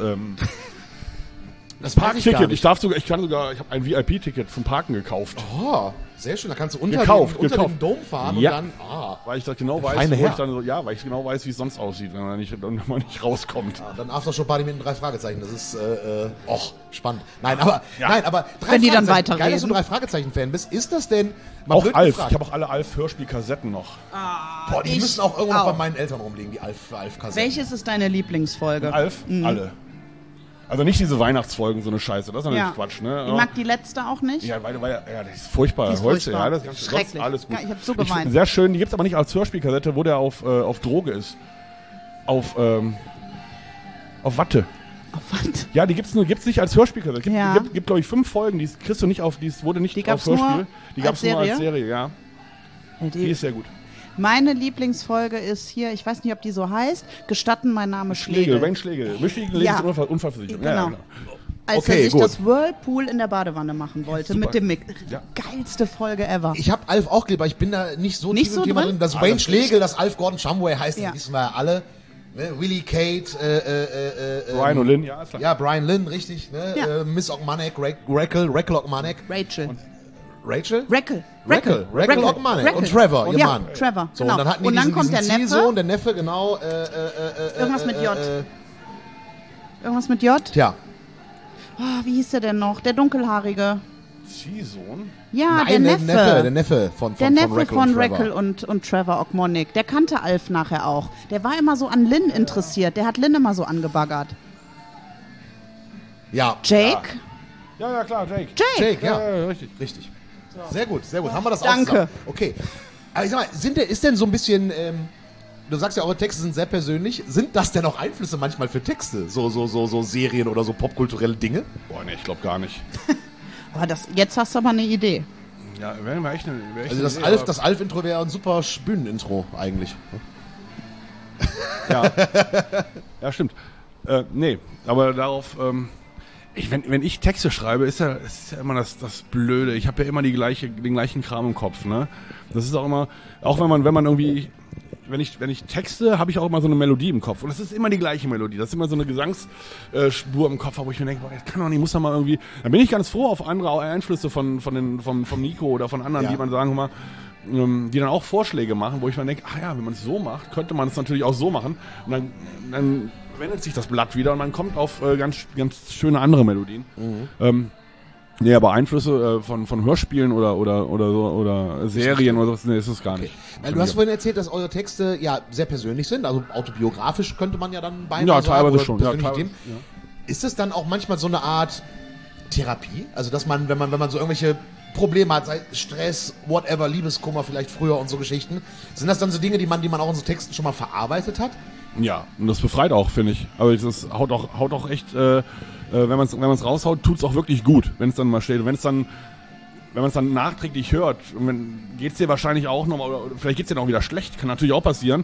Speaker 2: das weiß ich gar
Speaker 1: Parkticket.
Speaker 2: nicht.
Speaker 1: Ich habe ein VIP-Ticket vom Parken gekauft.
Speaker 2: Oh, sehr schön. Da kannst du unter
Speaker 1: Gekauft.
Speaker 2: dem Dom fahren
Speaker 1: Ja.
Speaker 2: und dann.
Speaker 1: Weil ich das genau weiß,
Speaker 2: feine
Speaker 1: wo
Speaker 2: Herr.
Speaker 1: ich dann weil ich genau weiß, wie es sonst aussieht, wenn man nicht rauskommt.
Speaker 2: Dann Aftershow-Party mit den 3 Fragezeichen. Das ist, spannend. Nein, aber 3
Speaker 5: Wenn die dann
Speaker 2: Fragezeichen.
Speaker 5: weiterreden.
Speaker 2: Geil, dass du 3 Fragezeichen-Fan bist. Ist das denn, mal
Speaker 1: Auch
Speaker 2: blöd
Speaker 1: Alf.
Speaker 2: gefragt,
Speaker 1: Ich habe auch alle Alf-Hörspielkassetten noch.
Speaker 2: boah, die
Speaker 5: Ich
Speaker 2: müssen auch irgendwo noch
Speaker 5: auch.
Speaker 2: bei meinen Eltern rumliegen, die Alf-Kassetten.
Speaker 5: Welches ist deine Lieblingsfolge?
Speaker 1: Alf? Alle. Also nicht diese Weihnachtsfolgen, so eine Scheiße. Das ist natürlich Quatsch, ne?
Speaker 5: Ich mag die letzte auch nicht.
Speaker 1: Ja, weil das ist furchtbar.
Speaker 5: Die ist
Speaker 1: Holze,
Speaker 5: furchtbar.
Speaker 1: ja, das ist ganz
Speaker 5: Schrecklich.
Speaker 1: sonst alles gut.
Speaker 5: Ja, ich hab so
Speaker 1: find
Speaker 5: geweint.
Speaker 1: Sehr schön, die gibt's aber nicht als Hörspielkassette, wo der auf Droge ist. Auf Watte.
Speaker 5: Oh, was?
Speaker 1: Ja, die gibt's nicht als Hörspielkassette.
Speaker 5: Ja.
Speaker 1: Gibt glaube ich 5 Folgen, die kriegst du nicht auf, wurde nicht
Speaker 5: Die
Speaker 1: auf
Speaker 5: gab's
Speaker 1: Hörspiel.
Speaker 5: nur
Speaker 1: Die
Speaker 5: als
Speaker 1: gab's nur als
Speaker 5: Serie?
Speaker 1: Serie, ja. Die ist sehr gut.
Speaker 5: Meine Lieblingsfolge ist hier, ich weiß nicht, ob die so heißt, Gestatten, mein Name Schlegel.
Speaker 1: Wayne Schlegel. Michigan
Speaker 5: Ja.
Speaker 1: Lebens- Unfallversicherung. Ja,
Speaker 5: Genau.
Speaker 1: genau.
Speaker 5: Als
Speaker 2: Okay,
Speaker 5: er sich
Speaker 2: gut.
Speaker 5: das Whirlpool in der Badewanne machen wollte
Speaker 1: Super.
Speaker 5: mit dem Mick.
Speaker 1: Ja.
Speaker 5: Geilste Folge ever.
Speaker 2: Ich habe Alf auch geliebt, aber ich bin da nicht so
Speaker 5: Nicht
Speaker 2: tief
Speaker 5: so
Speaker 2: im Thema
Speaker 5: drin?
Speaker 2: drin. Dass
Speaker 1: Ah,
Speaker 2: Wayne
Speaker 1: das
Speaker 2: Schlegel, dass Alf Gordon Shumway heißt,
Speaker 5: Ja.
Speaker 2: das wissen wir ja alle. Ne? Willie Kate,
Speaker 1: Brian und Lynn, ja, ist klar.
Speaker 2: ja, Brian Lynn, richtig. Ne?
Speaker 5: Ja.
Speaker 2: Miss Ogmanek, Rackle Ogmanek.
Speaker 5: Rachel.
Speaker 2: Rachel?
Speaker 5: Rackle
Speaker 2: Ogmanek. Und Trevor, ihr
Speaker 5: ja,
Speaker 2: Mann.
Speaker 5: Trevor,
Speaker 2: So,
Speaker 5: genau.
Speaker 2: und dann hatten die
Speaker 5: dann
Speaker 2: diesen,
Speaker 5: kommt
Speaker 2: diesen
Speaker 5: der Neffe.
Speaker 2: Ziehsohn, der Neffe, genau.
Speaker 5: Irgendwas mit J. Irgendwas mit J?
Speaker 2: Tja.
Speaker 5: Oh, wie hieß der denn noch? Der Dunkelhaarige.
Speaker 1: Ziehsohn?
Speaker 5: Ja,
Speaker 2: Nein,
Speaker 5: der Neffe.
Speaker 2: Der Neffe von
Speaker 5: Der Neffe von
Speaker 2: Trevor.
Speaker 5: Rackle und Trevor Ogmanek. Der kannte Alf nachher auch. Der war immer so an Lynn interessiert. Der hat Lynn immer so angebaggert.
Speaker 2: Ja.
Speaker 5: Jake?
Speaker 1: Ja, klar, Jake.
Speaker 2: Jake, ja.
Speaker 1: Richtig.
Speaker 2: Richtig. Sehr gut. Haben wir das auch
Speaker 5: Danke.
Speaker 2: zusammen. Okay. Aber ich sag mal, ist denn so ein bisschen, du sagst ja, eure Texte sind sehr persönlich. Sind das denn auch Einflüsse manchmal für Texte? So Serien oder so popkulturelle Dinge?
Speaker 1: Boah, nee, ich glaube gar nicht.
Speaker 5: Oh, jetzt hast du aber eine Idee.
Speaker 1: Ja, wäre echt eine
Speaker 2: Also das
Speaker 1: Idee,
Speaker 2: das Alf-Intro wäre ein super Bühnenintro eigentlich.
Speaker 1: Ja. Ja, stimmt. Nee, aber darauf, wenn ich Texte schreibe, ist ja immer das Blöde. Ich habe ja immer den gleichen Kram im Kopf, ne? Das ist auch immer, auch wenn man irgendwie, wenn ich texte, habe ich auch immer so eine Melodie im Kopf. Und es ist immer die gleiche Melodie. Das ist immer so eine Gesangsspur im Kopf, wo ich mir denke, boah, das kann doch nicht, muss doch mal irgendwie. Dann bin ich ganz froh auf andere Einflüsse vom Nico oder von anderen,
Speaker 2: Ja.
Speaker 1: die man sagen mal, die dann auch Vorschläge machen, wo ich mir denke, ach ja, wenn man es so macht, könnte man es natürlich auch so machen. Und dann wendet sich das Blatt wieder und man kommt auf ganz schöne andere Melodien. Nee, aber Einflüsse von Hörspielen oder Serien oder sowas, nee, ist es gar nicht.
Speaker 2: Du hast vorhin erzählt, dass eure Texte ja sehr persönlich sind, also autobiografisch könnte man ja dann beinahe
Speaker 1: Ja,
Speaker 2: sagen,
Speaker 1: teilweise
Speaker 2: oder
Speaker 1: schon. Ja,
Speaker 2: persönliche
Speaker 1: teilweise,
Speaker 2: Themen. Ist es dann auch manchmal so eine Art Therapie? Also dass man, wenn man so irgendwelche Probleme hat, sei Stress, whatever, Liebeskummer vielleicht früher und so Geschichten, sind das dann so Dinge, die man auch in so Texten schon mal verarbeitet hat?
Speaker 1: Ja, und das befreit auch, finde ich. Also das haut auch echt, wenn man es raushaut, tut's auch wirklich gut, wenn es dann mal steht. Und wenn man es dann nachträglich hört, geht's dir wahrscheinlich auch nochmal, oder vielleicht geht's dir auch wieder schlecht, kann natürlich auch passieren.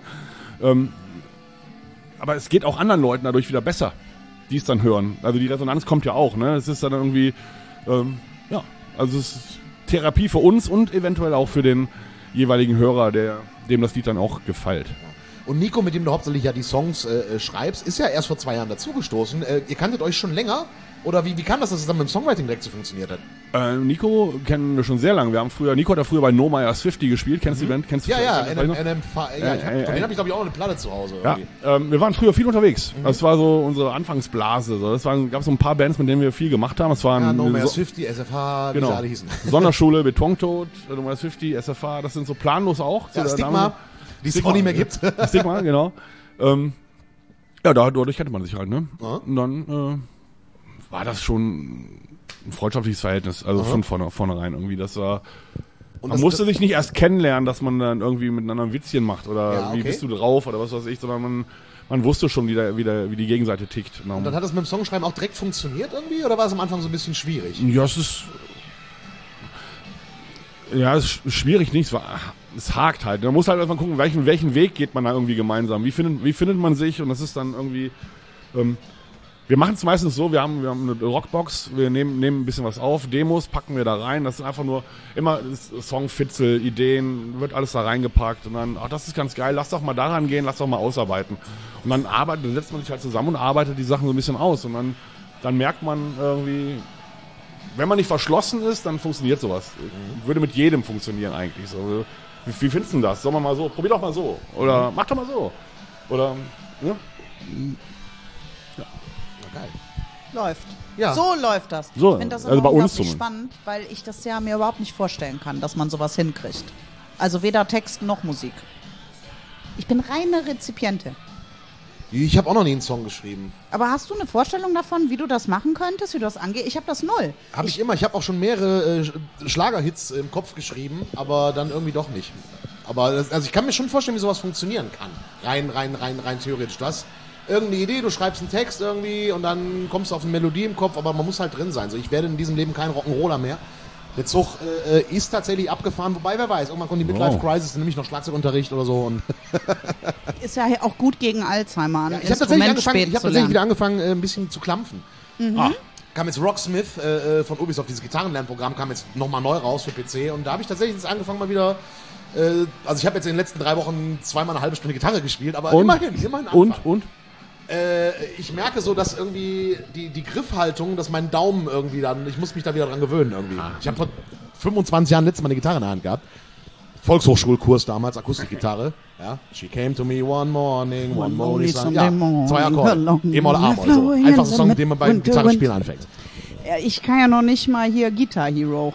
Speaker 1: Aber es geht auch anderen Leuten dadurch wieder besser, die es dann hören. Also die Resonanz kommt ja auch, ne? Es ist dann irgendwie, also es ist Therapie für uns und eventuell auch für den jeweiligen Hörer, dem das Lied dann auch gefällt.
Speaker 2: Und Nico, mit dem du hauptsächlich ja die Songs schreibst, ist ja erst vor 2 Jahren dazugestoßen. Ihr kanntet euch schon länger? Oder wie kam das, dass es dann mit dem Songwriting direkt so funktioniert hat?
Speaker 1: Nico kennen wir schon sehr lange. Nico hat ja früher bei No Meyer 50 gespielt. Kennst du die Band? Kennst du
Speaker 2: Ja,
Speaker 1: den noch?
Speaker 2: den habe ich glaube ich auch noch eine Platte zu Hause.
Speaker 1: Ja,
Speaker 2: Irgendwie.
Speaker 1: wir waren früher viel unterwegs. Das war so unsere Anfangsblase. So. Gab so ein paar Bands, mit denen wir viel gemacht haben. Es waren
Speaker 2: Ja, No Man's 50, SFH, wie
Speaker 1: genau.
Speaker 2: sie alle hießen.
Speaker 1: Sonderschule, Betontod, No Man's 50, SFH. Das sind so planlos auch.
Speaker 2: Ja,
Speaker 1: So,
Speaker 2: Stigma, die es auch nicht mehr gibt.
Speaker 1: Stigma, genau. Dadurch kannte man sich halt, ne?
Speaker 2: Ja.
Speaker 1: Und dann war das schon ein freundschaftliches Verhältnis, also von vornherein irgendwie. Das war.
Speaker 2: Und
Speaker 1: Man musste sich nicht erst kennenlernen, dass man dann irgendwie miteinander ein Witzchen macht oder
Speaker 2: Ja, okay.
Speaker 1: wie bist du drauf oder was weiß ich, sondern man wusste schon, wie die Gegenseite tickt.
Speaker 2: Und dann hat das mit dem Songschreiben auch direkt funktioniert irgendwie? Oder war es am Anfang so ein bisschen schwierig?
Speaker 1: Ja, es ist schwierig nicht, es hakt halt. Man muss halt erstmal gucken, welchen Weg geht man da irgendwie gemeinsam. Wie findet man sich? Und das ist dann irgendwie. Wir machen es meistens so, wir haben eine Rockbox, wir nehmen ein bisschen was auf, Demos packen wir da rein, das sind einfach nur immer Songfitzel, Ideen, wird alles da reingepackt und dann, das ist ganz geil, lass doch mal daran gehen, lass doch mal ausarbeiten. Und dann setzt man sich halt zusammen und arbeitet die Sachen so ein bisschen aus und dann merkt man irgendwie, wenn man nicht verschlossen ist, dann funktioniert sowas. Würde mit jedem funktionieren eigentlich so. Wie findest du das? Sollen wir mal so, probier doch mal so oder mach doch mal so. Oder, ne?
Speaker 2: Geil.
Speaker 5: Läuft.
Speaker 2: Ja.
Speaker 5: So läuft das.
Speaker 1: So,
Speaker 5: ich finde das
Speaker 1: also bei uns
Speaker 5: unglaublich
Speaker 1: zumindest.
Speaker 5: spannend, weil ich das ja mir überhaupt nicht vorstellen kann, dass man sowas hinkriegt. Also weder Text noch Musik. Ich bin reine Rezipientin.
Speaker 2: Ich habe auch noch nie einen Song geschrieben.
Speaker 5: Aber hast du eine Vorstellung davon, wie du das machen könntest, wie du das angehst? Ich habe das null.
Speaker 2: Habe ich immer. Ich habe auch schon mehrere Schlagerhits im Kopf geschrieben, aber dann irgendwie doch nicht. Aber also ich kann mir schon vorstellen, wie sowas funktionieren kann. Rein theoretisch. Du hast irgendeine Idee, du schreibst einen Text irgendwie und dann kommst du auf eine Melodie im Kopf, aber man muss halt drin sein. So, ich werde in diesem Leben kein Rock'n'Roller mehr. Der Zug ist tatsächlich abgefahren, wobei wer weiß, irgendwann kommt die Midlife Crisis, nämlich noch Schlagzeugunterricht oder so. Und
Speaker 5: Ist ja auch gut gegen Alzheimer.
Speaker 2: ich habe tatsächlich wieder angefangen, ein bisschen zu klampfen. kam jetzt Rocksmith von Ubisoft, dieses Gitarrenlernprogramm, kam jetzt nochmal neu raus für PC. Und da habe ich tatsächlich jetzt angefangen mal wieder... also ich habe jetzt in den letzten 3 Wochen zweimal eine halbe Stunde Gitarre gespielt, aber immerhin Anfang.
Speaker 1: Und?
Speaker 2: Ich merke so, dass irgendwie die Griffhaltung, dass mein Daumen irgendwie dann, ich muss mich da wieder dran gewöhnen irgendwie. Ich habe vor 25 Jahren letztes Mal eine Gitarre in der Hand gehabt. Volkshochschulkurs damals, Akustikgitarre. Ja. She came to me one morning, one morning. Ja, 2 Akkorde. E-Moll, A-Moll. So. Einfach ein Song, mit dem man beim Gitarrespielen anfängt.
Speaker 5: Ja, ich kann ja noch nicht mal hier Guitar Hero.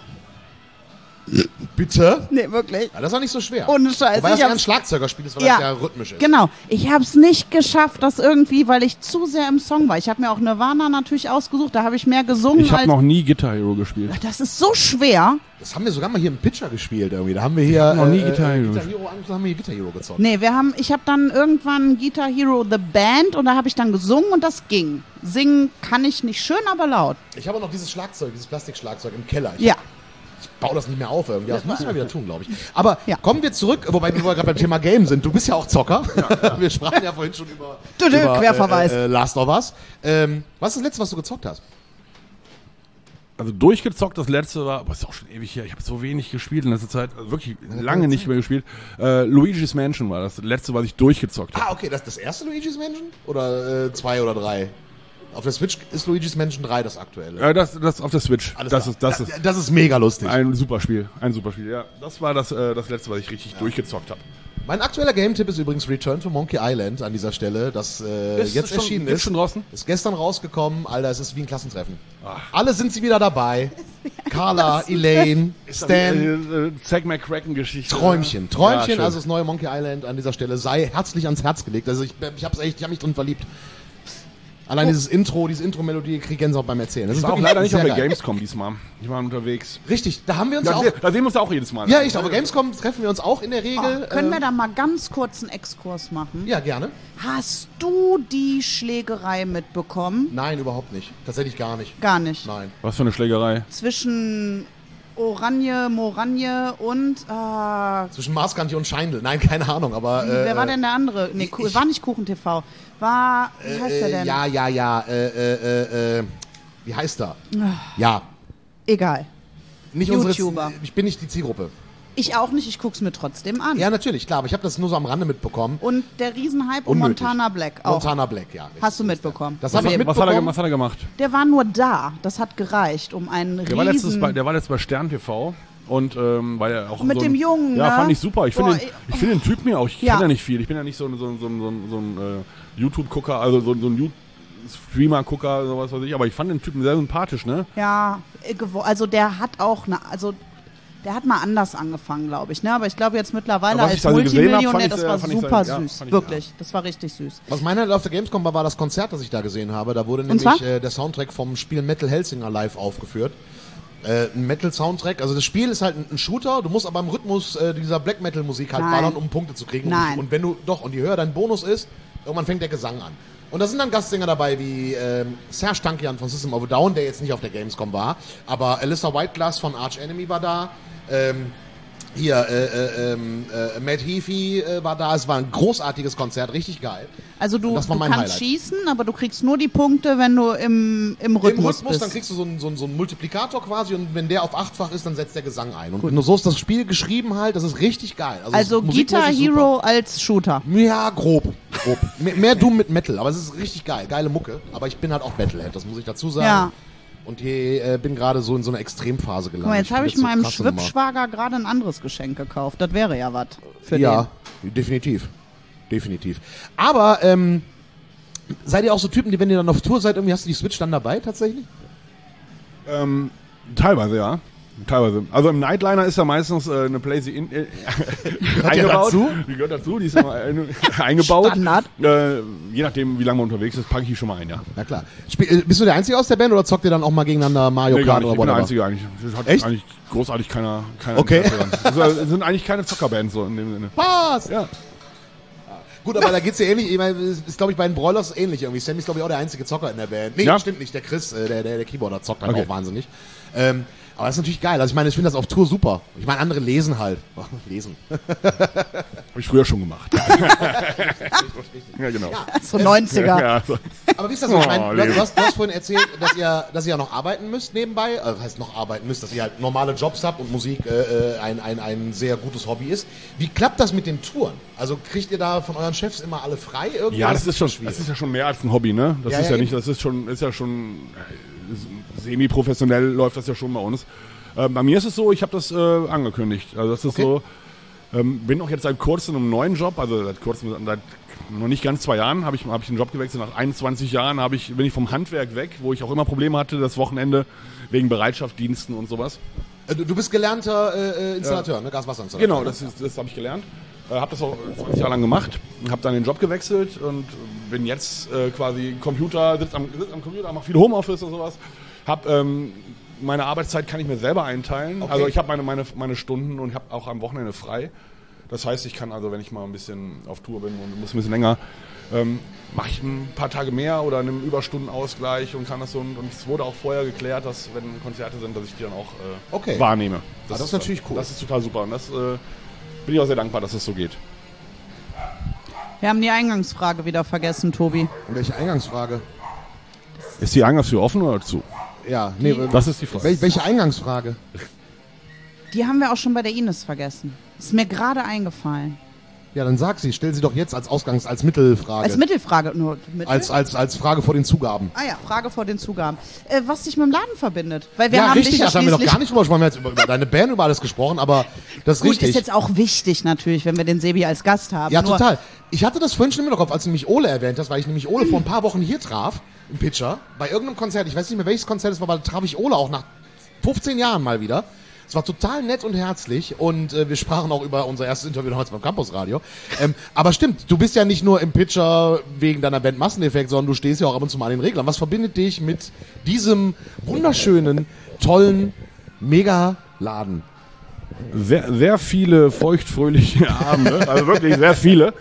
Speaker 2: Bitte?
Speaker 5: Nee, wirklich.
Speaker 2: Ja, das ist auch nicht so schwer.
Speaker 5: Ohne Scheiß.
Speaker 2: Wobei das ja ein Schlagzeugerspiel ist, weil das ja rhythmisch ist.
Speaker 5: Genau. Ich habe es nicht geschafft, das irgendwie, weil ich zu sehr im Song war. Ich habe mir auch Nirvana natürlich ausgesucht, da habe ich mehr gesungen.
Speaker 1: Ich habe noch nie Guitar Hero gespielt.
Speaker 5: Das ist so schwer.
Speaker 2: Das haben wir sogar mal hier im Pitcher gespielt irgendwie. Da haben wir hier
Speaker 1: noch nie Guitar Hero.
Speaker 2: Haben wir Guitar Hero gezockt.
Speaker 5: Nee, ich habe dann irgendwann Guitar Hero The Band und da habe ich dann gesungen und das ging. Singen kann ich nicht schön, aber laut.
Speaker 2: Ich habe auch noch dieses Schlagzeug, dieses Plastikschlagzeug im Keller. Ich baue das nicht mehr auf irgendwie. Das muss ich mal wieder tun, glaube ich. Aber kommen wir zurück, wobei wir gerade beim Thema Game sind. Du bist ja auch Zocker. Ja. Wir sprachen ja vorhin schon über
Speaker 5: Querverweis.
Speaker 2: Last of Us. Was ist das Letzte, was du gezockt hast?
Speaker 1: Also durchgezockt, das letzte war, aber ist auch schon ewig her, ich habe so wenig gespielt in letzter Zeit, also wirklich lange nicht mehr gespielt. Luigi's Mansion war das letzte, was ich durchgezockt habe.
Speaker 2: Ah, okay, das erste Luigi's Mansion? Oder 2 oder 3? Auf der Switch ist Luigi's Mansion 3 das aktuelle.
Speaker 1: Das auf der Switch.
Speaker 2: Das ist mega lustig.
Speaker 1: Ein super Spiel, ja. Das war das letzte, was ich richtig durchgezockt habe.
Speaker 2: Mein aktueller Game-Tipp ist übrigens Return to Monkey Island an dieser Stelle, das jetzt erschienen ist.
Speaker 1: Ist schon draußen?
Speaker 2: Ist gestern rausgekommen, Alter, es ist wie ein Klassentreffen. Alle sind sie wieder dabei. Carla, Elaine, Stan.
Speaker 1: Zack McCracken-Geschichte.
Speaker 2: Träumchen,
Speaker 1: Ja,
Speaker 2: also das neue Monkey Island an dieser Stelle sei herzlich ans Herz gelegt. Also ich hab mich drin verliebt. Allein diese Intro-Melodie krieg Gänsehaut beim Erzählen. Das ist
Speaker 1: war auch
Speaker 2: wirklich
Speaker 1: leider nicht auf der
Speaker 2: geil.
Speaker 1: Gamescom diesmal. Ich war unterwegs.
Speaker 2: Richtig, da haben wir uns
Speaker 1: Ja,
Speaker 2: auch...
Speaker 1: da sehen wir uns auch jedes Mal.
Speaker 2: Ja, ich glaube, Gamescom treffen wir uns auch in der Regel.
Speaker 5: Können wir da mal ganz kurz einen Exkurs machen?
Speaker 2: Ja, gerne.
Speaker 5: Hast du die Schlägerei mitbekommen?
Speaker 2: Nein, überhaupt nicht. Tatsächlich gar nicht.
Speaker 5: Gar nicht.
Speaker 2: Nein.
Speaker 1: Was für eine Schlägerei.
Speaker 5: Zwischen Moranje und...
Speaker 2: Zwischen Maßkantje und Scheindl. Nein, keine Ahnung, aber...
Speaker 5: wer war denn der andere? Nee, war nicht Kuchen TV. War... Wie heißt der denn?
Speaker 2: Wie heißt er? Ja.
Speaker 5: Egal.
Speaker 2: Nicht
Speaker 5: YouTuber.
Speaker 2: Ich bin nicht die Zielgruppe.
Speaker 5: Ich auch nicht, ich guck's mir trotzdem an.
Speaker 2: Ja, natürlich, klar, aber ich habe das nur so am Rande mitbekommen.
Speaker 5: Und der Riesenhype um
Speaker 2: Unnötig.
Speaker 5: Montana Black auch.
Speaker 2: Montana Black, ja.
Speaker 5: Hast du mitbekommen?
Speaker 2: Das habe ich
Speaker 1: Was
Speaker 2: mitbekommen.
Speaker 1: hat er gemacht?
Speaker 5: Der war nur da. Das hat gereicht, um einen
Speaker 1: Der war letztens
Speaker 5: riesen...
Speaker 1: bei Stern TV. Und weil er auch
Speaker 5: Mit
Speaker 1: so
Speaker 5: dem Jungen,
Speaker 1: Ja,
Speaker 5: ne?
Speaker 1: fand ich super. Ich
Speaker 5: Boah,
Speaker 1: finde den Typen ja auch, ich
Speaker 5: Ja.
Speaker 1: kenne ja nicht viel. Ich bin ja nicht so ein YouTube-Gucker, also so ein Streamer-Gucker, sowas weiß ich. Aber ich fand den Typen sehr sympathisch, ne?
Speaker 5: Ja, also der hat auch der hat mal anders angefangen, glaube ich, ne? Aber ich glaube jetzt mittlerweile
Speaker 1: Aber was
Speaker 5: als
Speaker 1: ich da so gesehen hab,
Speaker 5: Multimillionär,
Speaker 1: fand ich
Speaker 5: das
Speaker 1: sehr-
Speaker 5: war
Speaker 1: fand ich
Speaker 5: super
Speaker 1: sehr- ja,
Speaker 5: süß.
Speaker 1: fand ich-
Speaker 5: Wirklich, das war richtig süß.
Speaker 2: Was mein Highlight auf der Gamescom war das Konzert, das ich da gesehen habe. Da wurde
Speaker 5: Und zwar?
Speaker 2: nämlich der Soundtrack vom Spiel Metal Hellsinger live aufgeführt. Ein Metal-Soundtrack. Also das Spiel ist halt ein Shooter, du musst aber im Rhythmus dieser Black Metal-Musik halt
Speaker 5: Nein.
Speaker 2: ballern, um Punkte zu kriegen.
Speaker 5: Nein.
Speaker 2: Und und je höher dein Bonus ist, irgendwann fängt der Gesang an. Und da sind dann Gastsänger dabei wie Serge Tankian von System of a Down, der jetzt nicht auf der Gamescom war, aber Alyssa Whiteglass von Arch Enemy war da. Matt Heafy war da. Es war ein großartiges Konzert, richtig geil.
Speaker 5: Also du
Speaker 2: Das war mein
Speaker 5: kannst
Speaker 2: Highlight.
Speaker 5: schießen, aber du kriegst nur die Punkte, wenn du im Rhythmus bist.
Speaker 2: Dann kriegst du so einen Multiplikator quasi und wenn der auf 8-fach ist, dann setzt der Gesang ein. Und so ist das Spiel geschrieben halt, das ist richtig geil.
Speaker 5: Also
Speaker 2: es ist
Speaker 5: Guitar
Speaker 2: musikmäßig
Speaker 5: Hero als Shooter.
Speaker 2: Super. Ja, grob. Mehr Doom mit Metal, aber es ist richtig geil. Geile Mucke. Aber ich bin halt auch Metalhead, das muss ich dazu sagen.
Speaker 5: Ja.
Speaker 2: Und bin gerade so in so einer Extremphase gelandet.
Speaker 5: Guck mal, jetzt habe ich
Speaker 2: bin
Speaker 5: meinem
Speaker 2: so krasse Nummer.
Speaker 5: Schwippschwager gerade ein anderes Geschenk gekauft. Das wäre ja was für
Speaker 2: Ja, definitiv. Aber seid ihr auch so Typen, die, wenn ihr dann auf Tour seid, irgendwie hast du die Switch dann dabei tatsächlich?
Speaker 1: Teilweise, ja. Teilweise. Also im Nightliner ist ja meistens eine PlayStation eingebaut.
Speaker 2: dazu?
Speaker 1: Die gehört dazu, die ist immer eingebaut.
Speaker 5: Standard.
Speaker 1: Je nachdem, wie lange man unterwegs ist, packe ich die schon mal ein, ja.
Speaker 2: Ja klar. Bist du der Einzige aus der Band oder zockt ihr dann auch mal gegeneinander Mario
Speaker 1: Nee, gar
Speaker 2: Kart
Speaker 1: nicht.
Speaker 2: oder
Speaker 1: Ich bin der
Speaker 2: whatever?
Speaker 1: Einzige eigentlich. Das hat
Speaker 2: Echt?
Speaker 1: eigentlich großartig keiner
Speaker 2: Okay.
Speaker 1: Interesse dran. Es sind eigentlich keine Zockerband so in dem Sinne.
Speaker 2: Was?
Speaker 1: Ja.
Speaker 2: Gut, aber da geht's ja ähnlich. Ich meine, ist glaube ich bei den Broilers ähnlich irgendwie. Sammy ist glaube ich auch der einzige Zocker in der Band. Nee,
Speaker 1: Ja.
Speaker 2: stimmt nicht. Der Chris, der Keyboarder zockt halt
Speaker 1: Okay.
Speaker 2: auch wahnsinnig. Aber das ist natürlich geil. Also ich meine, ich finde das auf Tour super. Ich meine, andere lesen halt. Lesen.
Speaker 1: Habe ich früher schon gemacht. Ja, genau.
Speaker 5: So 90er.
Speaker 1: Ja, so.
Speaker 2: Aber wie ist das so? Ich meine,
Speaker 1: Leo.
Speaker 2: du hast vorhin erzählt, dass ihr ja noch arbeiten müsst nebenbei. Also heißt noch arbeiten müsst, dass ihr halt normale Jobs habt und Musik ein sehr gutes Hobby ist. Wie klappt das mit den Touren? Also kriegt ihr da von euren Chefs immer alle frei irgendwie?
Speaker 1: Ja, das ist ja schon mehr als ein Hobby, ne? Das
Speaker 2: Ja,
Speaker 1: ist
Speaker 2: ja,
Speaker 1: ja nicht,
Speaker 2: eben.
Speaker 1: ist ja schon semi-professionell läuft das ja schon bei uns. Bei mir ist es so, ich habe das angekündigt. Also das ist so, bin auch jetzt seit kurzem in einem neuen Job, also seit noch nicht ganz 2 Jahren habe ich den Job gewechselt. Nach 21 Jahren bin ich vom Handwerk weg, wo ich auch immer Probleme hatte, das Wochenende wegen Bereitschaftsdiensten und sowas.
Speaker 2: Du bist gelernter Installateur, ne? Gaswasserinstallateur.
Speaker 1: Genau, das habe ich gelernt. Habe das auch 20 Jahre lang gemacht, habe dann den Job gewechselt und bin jetzt quasi sitz am Computer, mache viel Homeoffice und sowas. Meine Arbeitszeit kann ich mir selber einteilen.
Speaker 2: Okay.
Speaker 1: Also ich habe meine Stunden und habe auch am Wochenende frei. Das heißt, ich kann also, wenn ich mal ein bisschen auf Tour bin und muss ein bisschen länger, mache ich ein paar Tage mehr oder einen Überstundenausgleich und kann das so. Und es wurde auch vorher geklärt, dass wenn Konzerte sind, dass ich die dann auch wahrnehme.
Speaker 2: Das ist natürlich cool.
Speaker 1: Das ist total super und das bin ich auch sehr dankbar, dass es so geht.
Speaker 5: Wir haben die Eingangsfrage wieder vergessen, Tobi.
Speaker 2: Und welche Eingangsfrage?
Speaker 1: Ist die Eingangstür offen oder zu?
Speaker 2: Ja, nee,
Speaker 1: Das ist die Frage.
Speaker 2: welche Eingangsfrage?
Speaker 5: Die haben wir auch schon bei der Ines vergessen. Ist mir gerade eingefallen.
Speaker 2: Ja, dann sag sie, stell sie doch jetzt als Mittelfrage.
Speaker 5: Als Mittelfrage nur. Mittel?
Speaker 2: Als Frage vor den Zugaben.
Speaker 5: Ah ja, Frage vor den Zugaben. Was dich mit dem Laden verbindet. Weil wir
Speaker 2: Ja,
Speaker 5: haben
Speaker 2: richtig,
Speaker 5: dich ja
Speaker 2: das haben wir noch
Speaker 5: schließlich...
Speaker 2: gar nicht drüber gesprochen. Wir haben jetzt über deine Band, über alles gesprochen, aber das ist
Speaker 5: Gut,
Speaker 2: richtig.
Speaker 5: ist jetzt auch wichtig natürlich, wenn wir den Sebi als Gast haben.
Speaker 2: Ja,
Speaker 5: Nur,
Speaker 2: total. Ich hatte das vorhin schon im Kopf, als du nämlich Ole erwähnt hast, weil ich nämlich Ole vor ein paar Wochen hier traf, im Pitcher, bei irgendeinem Konzert. Ich weiß nicht mehr, welches Konzert es war, aber da traf ich Ole auch nach 15 Jahren mal wieder. Es war total nett und herzlich und wir sprachen auch über unser erstes Interview damals beim Campusradio. Aber stimmt, du bist ja nicht nur im Pitcher wegen deiner Band Masseneffekt, sondern du stehst ja auch ab und zu mal an den Reglern. Was verbindet dich mit diesem wunderschönen, tollen Mega-Laden?
Speaker 1: Sehr, sehr viele feuchtfröhliche Abende, also wirklich sehr viele.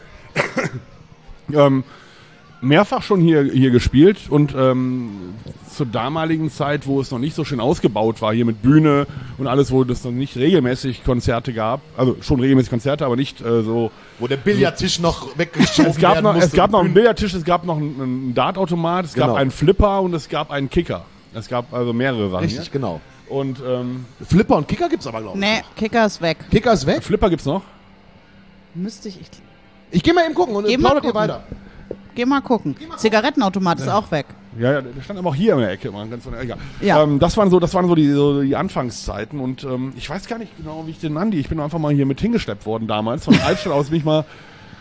Speaker 1: Mehrfach schon hier gespielt und zur damaligen Zeit, wo es noch nicht so schön ausgebaut war, hier mit Bühne und alles, wo es noch nicht regelmäßig Konzerte gab, also schon regelmäßig Konzerte, aber nicht so.
Speaker 2: Wo der Billardtisch noch weggeschoben
Speaker 1: Es gab
Speaker 2: werden
Speaker 1: noch
Speaker 2: musste.
Speaker 1: einen Billardtisch, es gab noch einen Dartautomat, es
Speaker 2: Genau.
Speaker 1: gab einen Flipper und es gab einen Kicker. Es gab also mehrere Sachen.
Speaker 2: Richtig, genau.
Speaker 1: Hier. Und
Speaker 2: Flipper und Kicker gibt's aber, glaube ich.
Speaker 5: Nee, Kicker ist weg.
Speaker 2: Kicker ist weg.
Speaker 1: Flipper gibt's noch?
Speaker 5: Müsste ich
Speaker 2: Ich gehe mal eben gucken und
Speaker 5: Geh mal
Speaker 2: plaudert ihr
Speaker 5: gucken.
Speaker 2: weiter.
Speaker 5: Geh mal gucken. Zigarettenautomat ist auch weg.
Speaker 1: Ja, der stand aber auch hier in der Ecke. Ganz egal.
Speaker 5: Ja.
Speaker 1: Das waren so die Anfangszeiten und ich weiß gar nicht genau, wie ich den Andi, ich bin einfach mal hier mit hingeschleppt worden damals. Von Altstadt aus bin ich mal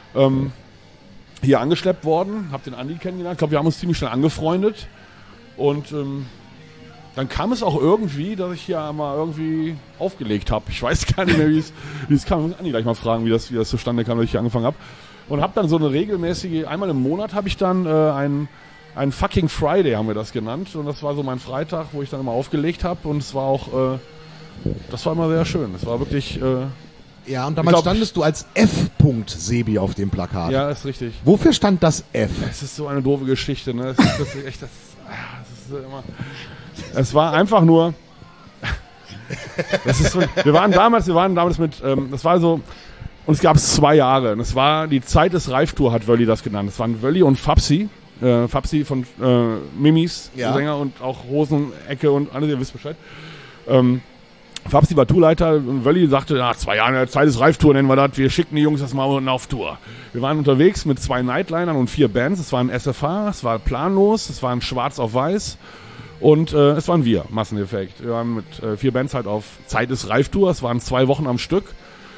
Speaker 1: hier angeschleppt worden, hab den Andi kennengelernt. Ich glaube, wir haben uns ziemlich schnell angefreundet und dann kam es auch irgendwie, dass ich hier mal irgendwie aufgelegt habe. Ich weiß gar nicht mehr, wie es kam. Ich muss Andi gleich mal fragen, wie das zustande kam, dass ich hier angefangen habe. Und habe dann so eine regelmäßige, einmal im Monat habe ich dann einen fucking Friday, haben wir das genannt. Und das war so mein Freitag, wo ich dann immer aufgelegt habe. Und es war auch, das war immer sehr schön. Es war wirklich,
Speaker 2: Ja, und damals
Speaker 1: Ich glaub-
Speaker 2: standest du als F. Sebi auf dem Plakat.
Speaker 1: ja, ist richtig.
Speaker 2: Wofür stand das F?
Speaker 1: Es ist so eine doofe Geschichte, ne? Es ist echt, das ist immer, es war einfach nur, das ist so, wir waren damals mit, das war so, uns gab es 2 Jahre. Und es war die Zeit des Reiftour, hat Wölli das genannt. Es waren Wölli und Fabsi. Fabsi von Mimis,
Speaker 2: Ja.
Speaker 1: Sänger und auch Rosenecke und alles, ihr wisst Bescheid. Fabsi war Tourleiter und Wölli sagte, ja, 2 Jahre Zeit des Reiftour nennen wir das. Wir schicken die Jungs das mal unten auf Tour. Wir waren unterwegs mit 2 Nightlinern und 4 Bands. Es war ein SFH, es war planlos, es war ein Schwarz auf Weiß. Und es waren wir, Masseneffekt. Wir waren mit 4 Bands halt auf Zeit des Reiftour. Es waren 2 Wochen am Stück.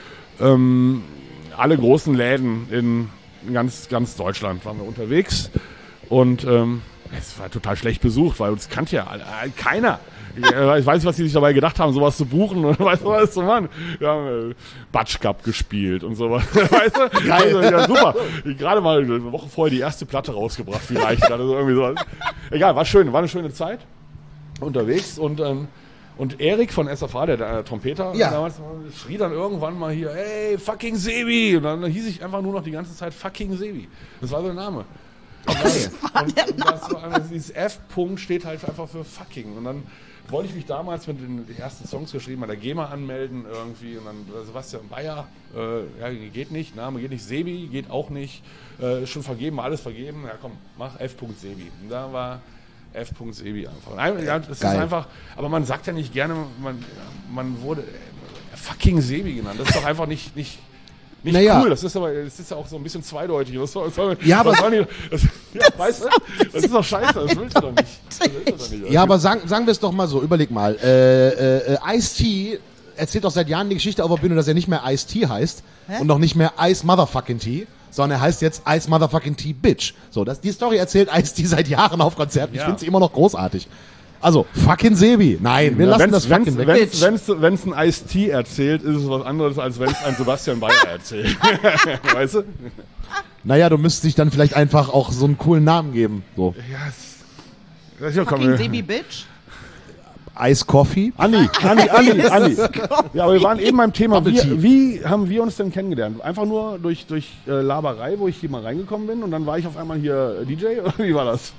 Speaker 1: Alle großen Läden in ganz Deutschland waren wir unterwegs und es war total schlecht besucht, weil uns kannte ja keiner. Ich weiß nicht, was die sich dabei gedacht haben, sowas zu buchen und weißt du was zu machen. Wir haben Batsch Cup gespielt und sowas. Weißt du? Geil. Also, ja, super. Gerade mal eine Woche vorher die erste Platte rausgebracht vielleicht. Gerade so irgendwie sowas. Egal, war schön, war eine schöne Zeit unterwegs und Erik von SFH, der Trompeter,
Speaker 2: Ja.
Speaker 1: damals schrie dann irgendwann mal hier, ey, fucking Sebi. Und dann hieß ich einfach nur noch die ganze Zeit fucking Sebi. Das war so der Name. Okay. Und das war, dieses F-Punkt steht halt einfach für fucking. Und dann wollte ich mich damals mit den ersten Songs geschrieben, bei der GEMA anmelden irgendwie und dann Sebastian Bayer, ja, geht nicht, Name geht nicht, Sebi geht auch nicht, schon vergeben, alles vergeben, ja komm, mach F.Sebi. Und da war F.Sebi einfach. Ja, das
Speaker 2: Geil.
Speaker 1: ist einfach, aber man sagt ja nicht gerne, man wurde fucking Sebi genannt. Das ist doch einfach nicht
Speaker 2: Naja.
Speaker 1: cool. Das ist ja auch so ein bisschen zweideutig.
Speaker 2: Ja, aber-
Speaker 1: weißt du, das ist doch scheiße, das willst du doch nicht.
Speaker 2: Ja, aber sagen wir es doch mal so, überleg mal. Ice-T erzählt doch seit Jahren die Geschichte auf der Bühne, dass er nicht mehr Ice-T heißt und noch nicht mehr Ice Motherfucking T, sondern er heißt jetzt Ice Motherfucking T Bitch. So, die Story erzählt Ice-T seit Jahren auf Konzerten. Ich
Speaker 1: Ja.
Speaker 2: finde sie immer noch großartig. Also, fucking Sebi. Nein, wir lassen das fucking weg.
Speaker 1: Wenn es ein Ice-T erzählt, ist es was anderes, als wenn es ein Sebastian Bayer erzählt. Weißt du?
Speaker 2: Naja, du müsstest dich dann vielleicht einfach auch so einen coolen Namen geben. So.
Speaker 1: Das ist ja
Speaker 5: Fucking Sebi Bitch.
Speaker 2: Ice Coffee.
Speaker 1: Andi. Ja, aber wir waren eben beim Thema,
Speaker 2: Bubble Tea.
Speaker 1: wie haben wir uns denn kennengelernt? Einfach nur durch Laberei, wo ich hier mal reingekommen bin und dann war ich auf einmal hier DJ, oder wie war das?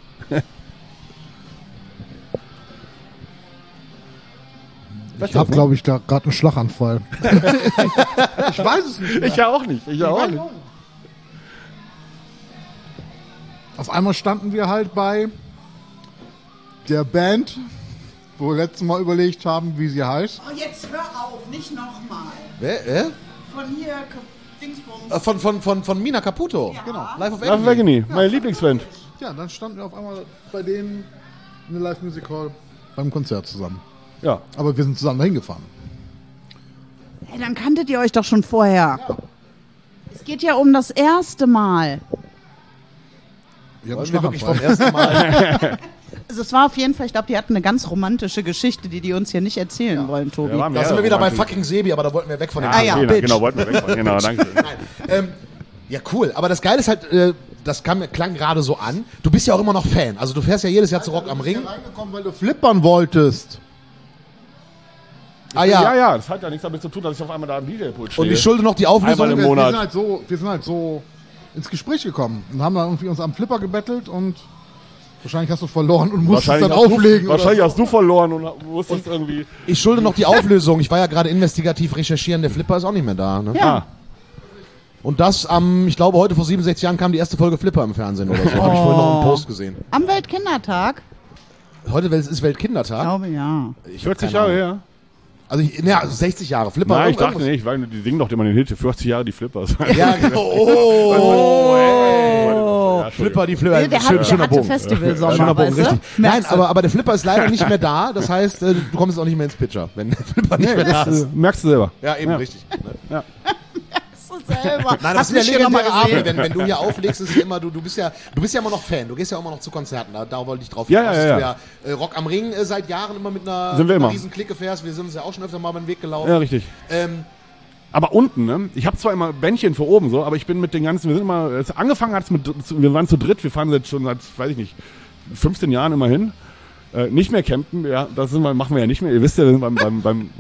Speaker 6: Ich habe, glaube ich, da gerade einen Schlaganfall. Ich weiß es nicht mehr.
Speaker 1: Ich ja auch nicht.
Speaker 6: Auf einmal standen wir halt bei der Band, wo wir letztes Mal überlegt haben, wie sie heißt.
Speaker 5: Oh, jetzt hör auf, nicht nochmal.
Speaker 2: Wer?
Speaker 5: Von hier, Dingsbums.
Speaker 2: Von Mina Caputo.
Speaker 5: Ja.
Speaker 6: Genau.
Speaker 2: Live of
Speaker 1: Love
Speaker 2: Agony.
Speaker 1: Agony, meine Lieblingsband.
Speaker 6: Ja, dann standen wir auf einmal bei denen in der Live Music Hall beim Konzert zusammen.
Speaker 1: Ja.
Speaker 6: Aber wir sind zusammen dahin gefahren.
Speaker 5: Hey, dann kanntet ihr euch doch schon vorher. Es geht ja um das erste Mal.
Speaker 6: Wir haben einen
Speaker 2: Wollen wir wirklich vom
Speaker 6: Schlaganfall.
Speaker 2: ersten Mal.
Speaker 5: Also es war auf jeden Fall, ich glaube, die hatten eine ganz romantische Geschichte, die uns hier nicht erzählen wollen, Tobi.
Speaker 2: Da sind wir wieder bei fucking Sebi, aber da wollten wir weg von dem
Speaker 5: Ah ja,
Speaker 2: Thema.
Speaker 5: Bitch.
Speaker 1: Genau, wollten wir weg. Genau, danke.
Speaker 2: Ja, cool. Aber das Geile ist halt, das klang gerade so an. Du bist ja auch immer noch Fan. Also du fährst ja jedes Jahr zu Rock am Ring.
Speaker 6: Du bist ja reingekommen, weil du flippern wolltest.
Speaker 2: Ah ja.
Speaker 1: Ja, das hat ja nichts damit zu tun, dass ich auf einmal da am DJ-Pult stehe.
Speaker 2: Und ich schulde noch die Auflösung.
Speaker 1: Einmal im
Speaker 6: Wir
Speaker 1: Monat.
Speaker 6: sind halt so ins Gespräch gekommen und haben dann irgendwie uns am Flipper gebettelt und wahrscheinlich hast du verloren und musstest dann auflegen.
Speaker 1: Wahrscheinlich hast du verloren und musstest irgendwie...
Speaker 2: Ich schulde noch die Auflösung. Ich war ja gerade investigativ recherchieren. Der Flipper ist auch nicht mehr da. Ne?
Speaker 5: Ja.
Speaker 1: Ah,
Speaker 2: Und das ich glaube, heute vor 67 Jahren kam die erste Folge Flipper im Fernsehen oder so. Habe ich vorhin noch einen Post gesehen.
Speaker 5: Am Weltkindertag?
Speaker 2: Heute ist
Speaker 5: Ich
Speaker 2: Weltkindertag.
Speaker 5: glaube, ja.
Speaker 2: Ich hab
Speaker 1: 40
Speaker 2: keine
Speaker 1: Jahre
Speaker 2: Ahnung.
Speaker 1: her.
Speaker 2: Also, 60 Jahre. Flipper.
Speaker 1: Nein, ich dachte
Speaker 2: irgendwas.
Speaker 1: nicht, weil die singen doch immer den Hit, 40 Jahre die Flippers.
Speaker 2: Ja, genau. Oh,
Speaker 1: Ja, Entschuldigung.
Speaker 2: Flipper, die Flipper.
Speaker 5: Nee, der
Speaker 2: schöner
Speaker 5: hatte
Speaker 2: Bogen.
Speaker 5: Festivalsommer,
Speaker 2: Schöner Bogen,
Speaker 5: weißt du?
Speaker 2: richtig. Nein,
Speaker 5: Merkst du?
Speaker 2: aber der Flipper ist leider nicht mehr da. Das heißt, du kommst auch nicht mehr ins Pitcher, wenn der Flipper nicht mehr da ist.
Speaker 1: Merkst du selber.
Speaker 2: Ja, eben, richtig.
Speaker 1: Ja.
Speaker 5: Selber.
Speaker 2: Nein, das
Speaker 5: Hast
Speaker 2: sind ja
Speaker 5: du hier nochmal
Speaker 2: legendäre Abende.
Speaker 5: gesehen?
Speaker 2: Wenn du hier auflegst, ist es immer, du bist ja immer noch Fan. Du gehst ja immer noch zu Konzerten. Da wollte ich drauf
Speaker 1: Ja,
Speaker 2: hinaus,
Speaker 1: ja,
Speaker 2: dass du Rock am Ring seit Jahren immer mit einer
Speaker 1: Sind wir immer.
Speaker 2: riesen Clique fährst. Wir sind uns ja auch schon öfter mal über den Weg gelaufen.
Speaker 1: Ja, richtig. Aber unten, ne? Ich habe zwar immer Bändchen für oben so, aber ich bin mit den ganzen, wir sind immer, angefangen hat's wir waren zu dritt, wir fahren jetzt schon seit, weiß ich nicht, 15 Jahren immer hin. Nicht mehr campen, ja, machen wir ja nicht mehr. Ihr wisst ja, wir sind beim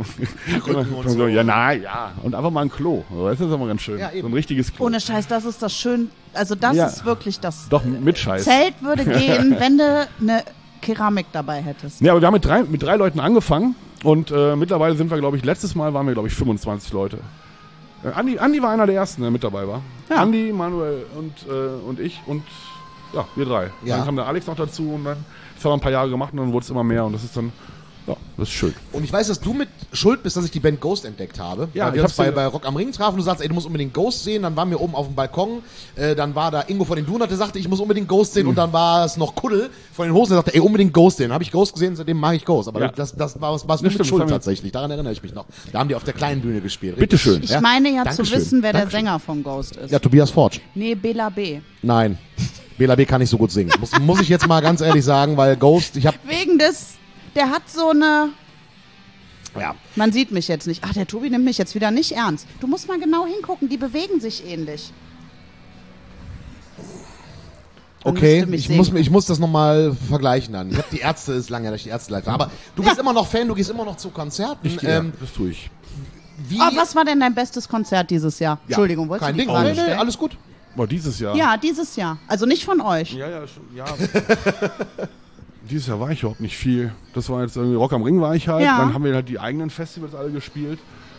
Speaker 1: so. Ja, ja. Und einfach mal ein Klo. So, das ist immer ganz schön.
Speaker 2: Ja, eben.
Speaker 1: So ein richtiges Klo.
Speaker 5: Ohne Scheiß, das ist das schön. Also das
Speaker 1: Ja.
Speaker 5: ist wirklich das.
Speaker 1: Doch, mit Scheiß.
Speaker 5: Zelt würde gehen, wenn du eine Keramik dabei hättest.
Speaker 1: Ja, aber wir haben mit drei Leuten angefangen und mittlerweile sind wir, glaube ich, letztes Mal waren wir, glaube ich, 25 Leute. Andi war einer der ersten, der mit dabei war.
Speaker 5: Ja.
Speaker 1: Andi, Manuel und ich und ja, wir drei.
Speaker 2: Ja.
Speaker 1: Dann kam der Alex noch dazu und dann das haben wir ein paar Jahre gemacht und dann wurde es immer mehr und das ist dann, ja, das ist schön.
Speaker 2: Und ich weiß, dass du mit schuld bist, dass ich die Band Ghost entdeckt habe.
Speaker 1: Ja,
Speaker 2: weil
Speaker 1: ich
Speaker 2: wir uns
Speaker 1: hab's dir-
Speaker 2: bei Rock am Ring trafen. Du sagst, ey, du musst unbedingt Ghost sehen. Dann waren wir oben auf dem Balkon. Dann war da Ingo von den Donuts, der sagte, ich muss unbedingt Ghost sehen. Und dann war es noch Kuddel von den Hosen, der sagte, ey, unbedingt Ghost sehen. Dann habe ich Ghost gesehen, seitdem mag ich Ghost. Aber
Speaker 1: Ja.
Speaker 2: das war was
Speaker 1: Das
Speaker 2: nur
Speaker 1: stimmt,
Speaker 2: mit Schuld
Speaker 1: das haben wir-
Speaker 2: tatsächlich. Daran erinnere ich mich noch. Da haben die auf der kleinen Bühne gespielt.
Speaker 1: Bitteschön.
Speaker 5: Ich meine ja
Speaker 2: Dankeschön.
Speaker 5: zu wissen, wer
Speaker 2: Dankeschön.
Speaker 5: der Sänger von Ghost ist.
Speaker 2: Ja, Tobias Forge.
Speaker 5: Nee, Bela B.
Speaker 2: Nein. Bela B kann nicht so gut singen. Muss ich jetzt mal ganz ehrlich sagen, weil Ghost,
Speaker 5: Wegen der hat so eine...
Speaker 2: ja.
Speaker 5: Man sieht mich jetzt nicht. Ach, der Tobi nimmt mich jetzt wieder nicht ernst. Du musst mal genau hingucken, die bewegen sich ähnlich. Man
Speaker 2: Okay,
Speaker 5: müsste mich sehen.
Speaker 2: ich muss das nochmal vergleichen dann. Ich habe die Ärzte, ist lange her, dass ich die Ärzte live war. Aber du bist immer noch Fan, du gehst immer noch zu Konzerten.
Speaker 1: Das tue ich.
Speaker 2: Wie?
Speaker 5: Oh, was war denn dein bestes Konzert dieses Jahr?
Speaker 2: Ja,
Speaker 5: Entschuldigung, wolltest
Speaker 2: kein
Speaker 5: du die
Speaker 2: Ding.
Speaker 5: Frage
Speaker 2: Nee,
Speaker 5: stellen?
Speaker 2: alles gut.
Speaker 1: Boah, dieses Jahr.
Speaker 5: Ja, dieses Jahr. Also nicht von euch.
Speaker 1: Ja, schon, ja. Dieses Jahr war ich überhaupt nicht viel. Das war jetzt irgendwie Rock am Ring war ich halt.
Speaker 5: Ja.
Speaker 1: Dann haben wir halt die eigenen Festivals alle gespielt.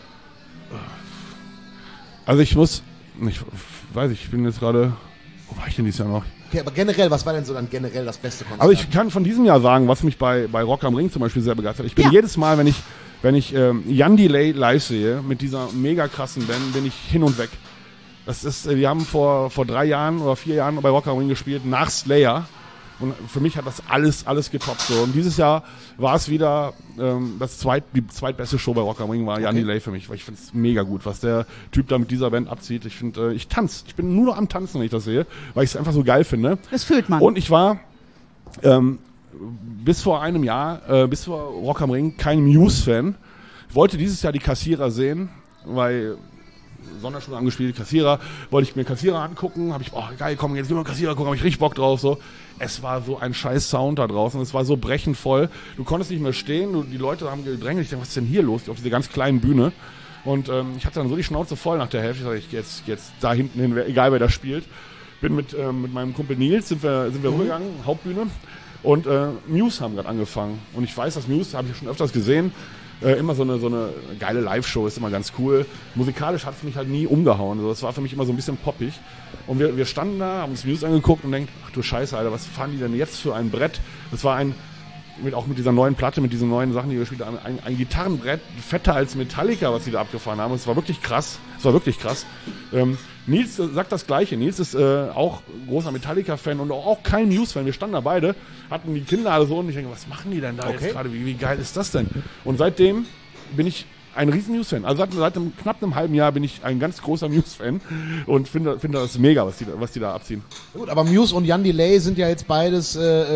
Speaker 1: Also ich bin jetzt gerade, wo war ich denn dieses Jahr noch?
Speaker 2: Okay, aber generell, was war denn so dann generell das beste Konzert?
Speaker 1: Also ich kann von diesem Jahr sagen, was mich bei Rock am Ring zum Beispiel sehr begeistert. Ich bin jedes Mal, wenn ich Jan Delay live sehe, mit dieser mega krassen Band, bin ich hin und weg. Das ist, wir haben vor 3 Jahren oder 4 Jahren bei Rock am Ring gespielt, nach Slayer. Und für mich hat das alles getoppt. So. Und dieses Jahr war es wieder die zweitbeste Show bei Rock am Ring war Jan Delay für mich, weil ich finde es mega gut, was der Typ da mit dieser Band abzieht. Ich finde, ich tanze. Ich bin nur noch am Tanzen, wenn ich das sehe, weil ich es einfach so geil finde.
Speaker 5: Das fühlt man.
Speaker 1: Und ich war bis vor einem Jahr, bis vor Rock am Ring, kein Muse-Fan. Ich wollte dieses Jahr die Kassierer sehen, weil Sonderschule angespielt, Kassierer, wollte ich mir Kassierer angucken, habe ich, geil, komm, jetzt gehen wir Kassierer gucken, habe ich richtig Bock drauf, so. Es war so ein scheiß Sound da draußen, es war so brechend voll, du konntest nicht mehr stehen, die Leute haben gedrängelt, ich dachte, was ist denn hier los, auf dieser ganz kleinen Bühne, und ich hatte dann so die Schnauze voll nach der Hälfte, ich sage, ich gehe jetzt da hinten hin, egal wer da spielt, bin mit meinem Kumpel Nils, sind wir rübergegangen, Hauptbühne, und Muse haben gerade angefangen, und ich weiß, dass Muse, habe ich schon öfters gesehen, immer so eine geile Live-Show ist immer ganz cool. Musikalisch hat es mich halt nie umgehauen. Also das war für mich immer so ein bisschen poppig. Und wir standen da, haben uns Muse angeguckt und denken, ach du Scheiße, Alter, was fahren die denn jetzt für ein Brett? Das war auch mit dieser neuen Platte, mit diesen neuen Sachen, die wir gespielt haben, ein Gitarrenbrett, fetter als Metallica, was die da abgefahren haben. Und es war wirklich krass. Nils sagt das Gleiche. Nils ist auch großer Metallica-Fan und auch kein Muse-Fan. Wir standen da beide, hatten die Kinder alle so und ich denke, was machen die denn da jetzt gerade? Wie geil ist das denn? Und seitdem bin ich ein riesen Muse-Fan. Also seit knapp einem halben Jahr bin ich ein ganz großer Muse-Fan und finde das mega, was die da abziehen.
Speaker 2: Gut, aber Muse und Jan Delay sind ja jetzt beides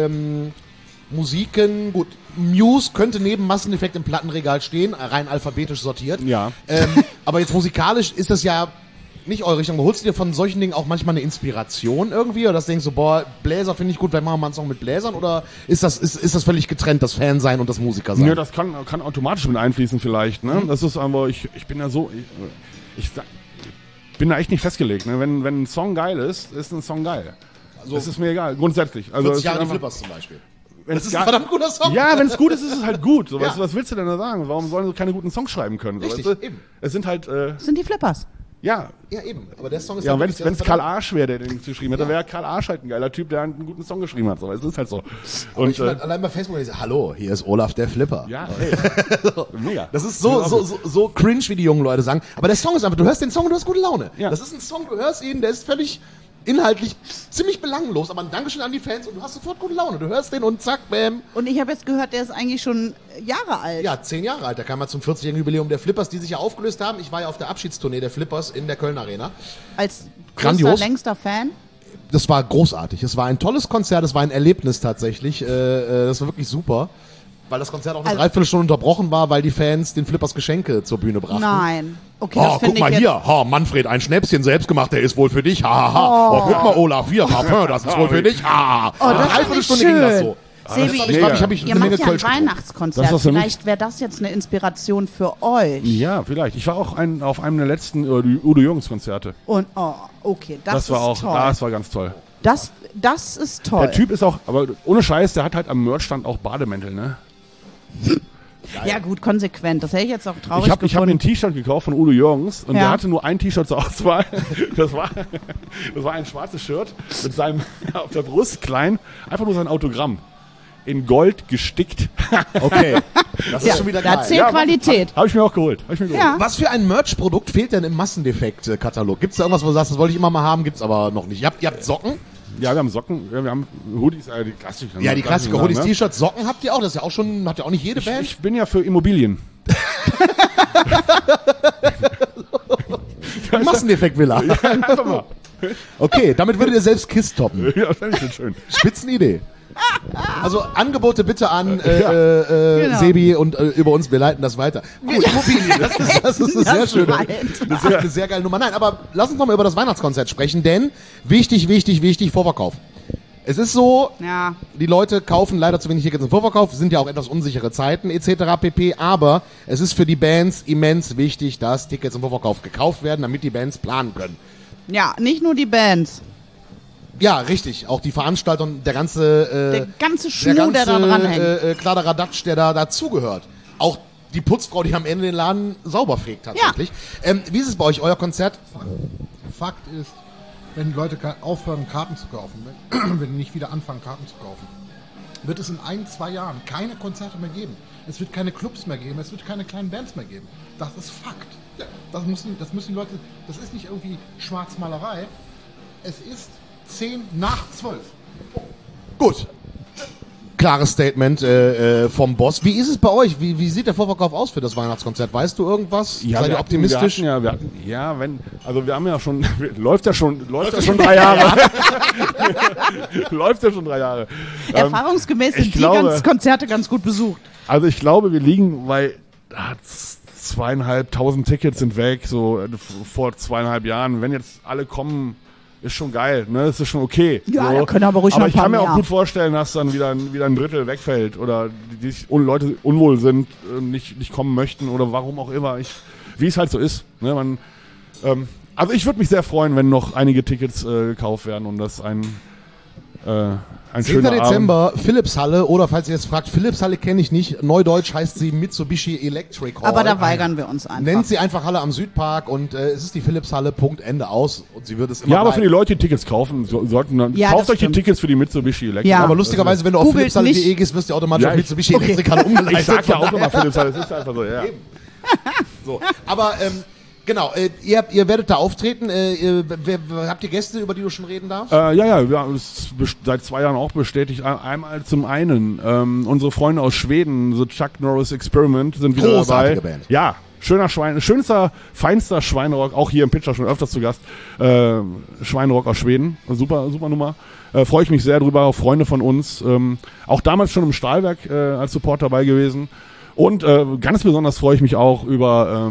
Speaker 2: Musiken. Gut, Muse könnte neben Masseneffekt im Plattenregal stehen, rein alphabetisch sortiert.
Speaker 1: Ja.
Speaker 2: Aber jetzt musikalisch ist das ja nicht eure Richtung. Holst du dir von solchen Dingen auch manchmal eine Inspiration irgendwie? Oder das denkst du, Bläser finde ich gut, vielleicht machen wir mal einen Song mit Bläsern? Oder ist das völlig getrennt, das Fansein und das Musikersein?
Speaker 1: Ja, das kann automatisch mit einfließen vielleicht. Ne? Das ist einfach, ich bin ja so, ich bin da echt nicht festgelegt. Ne? Wenn ein Song geil ist ein Song geil. Also, das ist mir egal, grundsätzlich. Also
Speaker 2: 40 Jahre die Flippers zum Beispiel.
Speaker 1: Das
Speaker 2: ist ein verdammt guter Song.
Speaker 1: Ja, wenn es gut ist, ist es halt gut. So,
Speaker 2: Ja.
Speaker 1: was willst du denn da sagen? Warum sollen sie keine guten Songs schreiben können? So,
Speaker 2: Richtig,
Speaker 1: weißt du?
Speaker 2: eben.
Speaker 1: Es sind halt,
Speaker 5: Das sind die Flippers.
Speaker 1: ja.
Speaker 2: Ja, eben. Aber der Song ist
Speaker 1: Ja, und
Speaker 2: wirklich-
Speaker 1: wenn es
Speaker 2: der ist
Speaker 1: Karl
Speaker 2: verdammt-
Speaker 1: Arsch wäre, der den geschrieben hätte, dann wäre Karl Arsch halt ein geiler Typ, der einen guten Song geschrieben hat. So, es ist halt so.
Speaker 2: Aber
Speaker 1: Und
Speaker 2: ich find, allein bei Facebook, ich sage, hallo, hier ist Olaf der Flipper.
Speaker 1: ja, hey. Mega.
Speaker 2: Das ist so cringe, wie die jungen Leute sagen. Aber der Song ist einfach, du hörst den Song und du hast gute Laune.
Speaker 1: Ja.
Speaker 2: Das ist ein Song, du hörst ihn, der ist völlig inhaltlich ziemlich belanglos, aber ein Dankeschön an die Fans und du hast sofort gute Laune. Du hörst den und zack, bam.
Speaker 5: Und ich habe jetzt gehört, der ist eigentlich schon Jahre alt.
Speaker 2: Ja, 10 Jahre alt. Da kam er zum 40-jährigen Jubiläum der Flippers, die sich ja aufgelöst haben. Ich war ja auf der Abschiedstournee der Flippers in der Köln Arena.
Speaker 5: Als
Speaker 2: Grandios.
Speaker 5: größter, längster Fan.
Speaker 2: Das war großartig. Es war ein tolles Konzert, es war ein Erlebnis tatsächlich. Das war wirklich super. Weil das Konzert auch eine
Speaker 5: Also-
Speaker 2: Dreiviertelstunde unterbrochen war, weil die Fans den Flippers Geschenke zur Bühne brachten.
Speaker 5: Nein. Okay,
Speaker 2: Oh,
Speaker 5: das
Speaker 2: guck
Speaker 5: finde
Speaker 2: mal
Speaker 5: ich jetzt.
Speaker 2: hier. Ha, Manfred, ein Schnäpschen selbstgemacht, der ist wohl für dich. Ha, ha, ha. Oh, guck mal, Olaf, hier, Parfum, das ist wohl für dich. Ha.
Speaker 5: Oh, das
Speaker 2: Eine
Speaker 5: finde ich
Speaker 2: Dreiviertelstunde ging das
Speaker 5: schön.
Speaker 2: so.
Speaker 5: Sebi,
Speaker 2: Ich glaube, ich habe
Speaker 5: ihr
Speaker 2: eine Menge
Speaker 5: macht ja ein
Speaker 2: Kölsch getrunken.
Speaker 5: Weihnachtskonzert.
Speaker 1: Das ist für mich-
Speaker 5: Vielleicht wäre das jetzt eine Inspiration für euch.
Speaker 1: Ja, vielleicht. Ich war auch auf einem der letzten Udo Jürgens Konzerte.
Speaker 5: Und, okay, das
Speaker 1: war
Speaker 5: ist
Speaker 1: auch,
Speaker 5: toll.
Speaker 1: das war ganz toll.
Speaker 5: Das ist toll.
Speaker 1: Der Typ ist auch, aber ohne Scheiß, der hat halt am Merchstand auch Bademäntel, ne?
Speaker 5: Ja gut, konsequent. Das hätte ich jetzt auch traurig
Speaker 1: Ich hab mir
Speaker 5: gefunden.
Speaker 1: ein T-Shirt gekauft von Udo Jürgens und
Speaker 5: Ja.
Speaker 1: der hatte nur ein T-Shirt zur Auswahl. Das war ein schwarzes Shirt mit seinem auf der Brust klein, einfach nur sein Autogramm. In Gold gestickt.
Speaker 2: Okay, das ist schon wieder
Speaker 5: da
Speaker 2: geil.
Speaker 5: zählt Qualität.
Speaker 1: Habe ich mir auch geholt.
Speaker 5: Ja.
Speaker 2: Was für ein Merch-Produkt fehlt denn im Massendefekt-Katalog? Gibt's da irgendwas, wo du sagst, das wollte ich immer mal haben, gibt's aber noch nicht? Ihr habt Socken?
Speaker 1: Ja, wir haben Socken, ja, wir haben Hoodies, die Klassiker.
Speaker 2: Ja, die Klassiker, Hoodies,
Speaker 1: ne?
Speaker 2: T-Shirts, Socken habt ihr auch. Das ist ja auch schon, hat ja auch nicht jede Band.
Speaker 1: Ich bin ja für Immobilien.
Speaker 2: Massendefekt-Villa.
Speaker 1: Einfach mal.
Speaker 2: Okay, damit würdet ihr selbst KISS toppen.
Speaker 1: Ja, das ist schön.
Speaker 2: Spitzenidee. Also Angebote bitte an
Speaker 5: Genau.
Speaker 2: Sebi und über uns, wir leiten das weiter. Cool, Immobilien, das ist eine sehr
Speaker 5: Das
Speaker 2: schöne,
Speaker 5: bald.
Speaker 2: das ist eine sehr geile Nummer. Nein, aber lass uns noch mal über das Weihnachtskonzert sprechen, denn wichtig, Vorverkauf. Es ist so,
Speaker 5: Ja.
Speaker 2: die Leute kaufen leider zu wenig Tickets im Vorverkauf, sind ja auch etwas unsichere Zeiten etc. pp. Aber es ist für die Bands immens wichtig, dass Tickets im Vorverkauf gekauft werden, damit die Bands planen können.
Speaker 5: Ja, nicht nur die Bands.
Speaker 2: Ja, richtig. Auch die Veranstaltung, der ganze
Speaker 5: Schmuh, der da dranhängt.
Speaker 2: Kladderadatsch, der da dazugehört. Auch die Putzfrau, die am Ende den Laden sauber fegt tatsächlich. Ja. Wie ist es bei euch, euer Konzert?
Speaker 6: Fakt ist, wenn Leute aufhören, Karten zu kaufen, wenn die nicht wieder anfangen, Karten zu kaufen, wird es in 1-2 Jahren keine Konzerte mehr geben. Es wird keine Clubs mehr geben, es wird keine kleinen Bands mehr geben. Das ist Fakt. Das müssen die Leute, das ist nicht irgendwie Schwarzmalerei. Es ist 10 nach 12.
Speaker 2: Gut. Klares Statement vom Boss. Wie ist es bei euch? Wie sieht der Vorverkauf aus für das Weihnachtskonzert? Weißt du irgendwas?
Speaker 1: Ja,
Speaker 2: seid ihr optimistisch?
Speaker 1: Wir haben ja schon, läuft ja schon 3 Jahre. Läuft ja schon 3 Jahre.
Speaker 5: Erfahrungsgemäß sind die ganzen Konzerte ganz gut besucht.
Speaker 1: Also ich glaube, wir liegen bei 2.500 Tickets sind weg, so vor 2,5 Jahren. Wenn jetzt alle kommen, ist schon geil, ne? Das ist schon okay.
Speaker 5: Ja,
Speaker 1: so.
Speaker 5: da können aber ruhig noch ein paar
Speaker 1: ich kann mir
Speaker 5: mehr.
Speaker 1: auch gut vorstellen, dass dann wieder ein Drittel wegfällt oder die Leute unwohl sind, nicht kommen möchten oder warum auch immer. Wie es halt so ist. Ne? Also ich würde mich sehr freuen, wenn noch einige Tickets gekauft werden und das ein
Speaker 2: 10. Dezember, Philips-Halle, oder falls ihr jetzt fragt, Philips-Halle kenne ich nicht, neudeutsch heißt sie Mitsubishi Electric Hall.
Speaker 5: Aber da weigern wir uns einfach.
Speaker 2: Nennt sie einfach Halle am Südpark und es ist die Philips-Halle, Punkt, Ende aus. Und sie wird es immer
Speaker 1: Ja, aber
Speaker 2: bleiben.
Speaker 1: für die Leute, die Tickets kaufen, sollten dann, kauft euch die Tickets für die Mitsubishi Electric.
Speaker 5: Ja.
Speaker 2: Aber lustigerweise, wenn du auf philipshalle.de gehst, wirst du automatisch auf Mitsubishi Electric Halle umgeleitet.
Speaker 1: Ich sag ja auch immer Philips-Halle, das ist einfach so, ja.
Speaker 2: So, aber genau, ihr werdet da auftreten. Habt ihr Gäste, über die du schon reden darfst?
Speaker 1: Ja, wir haben es seit 2 Jahren auch bestätigt. Einmal zum einen unsere Freunde aus Schweden, The Chuck Norris Experiment, sind wieder
Speaker 2: Großartige
Speaker 1: dabei.
Speaker 2: Band.
Speaker 1: Ja, schönster, feinster Schweinerock, auch hier im Pitcher schon öfters zu Gast. Schweinerock aus Schweden, super Nummer. Freue ich mich sehr drüber, auch Freunde von uns. Auch damals schon im Stahlwerk als Support dabei gewesen. Und ganz besonders freue ich mich auch über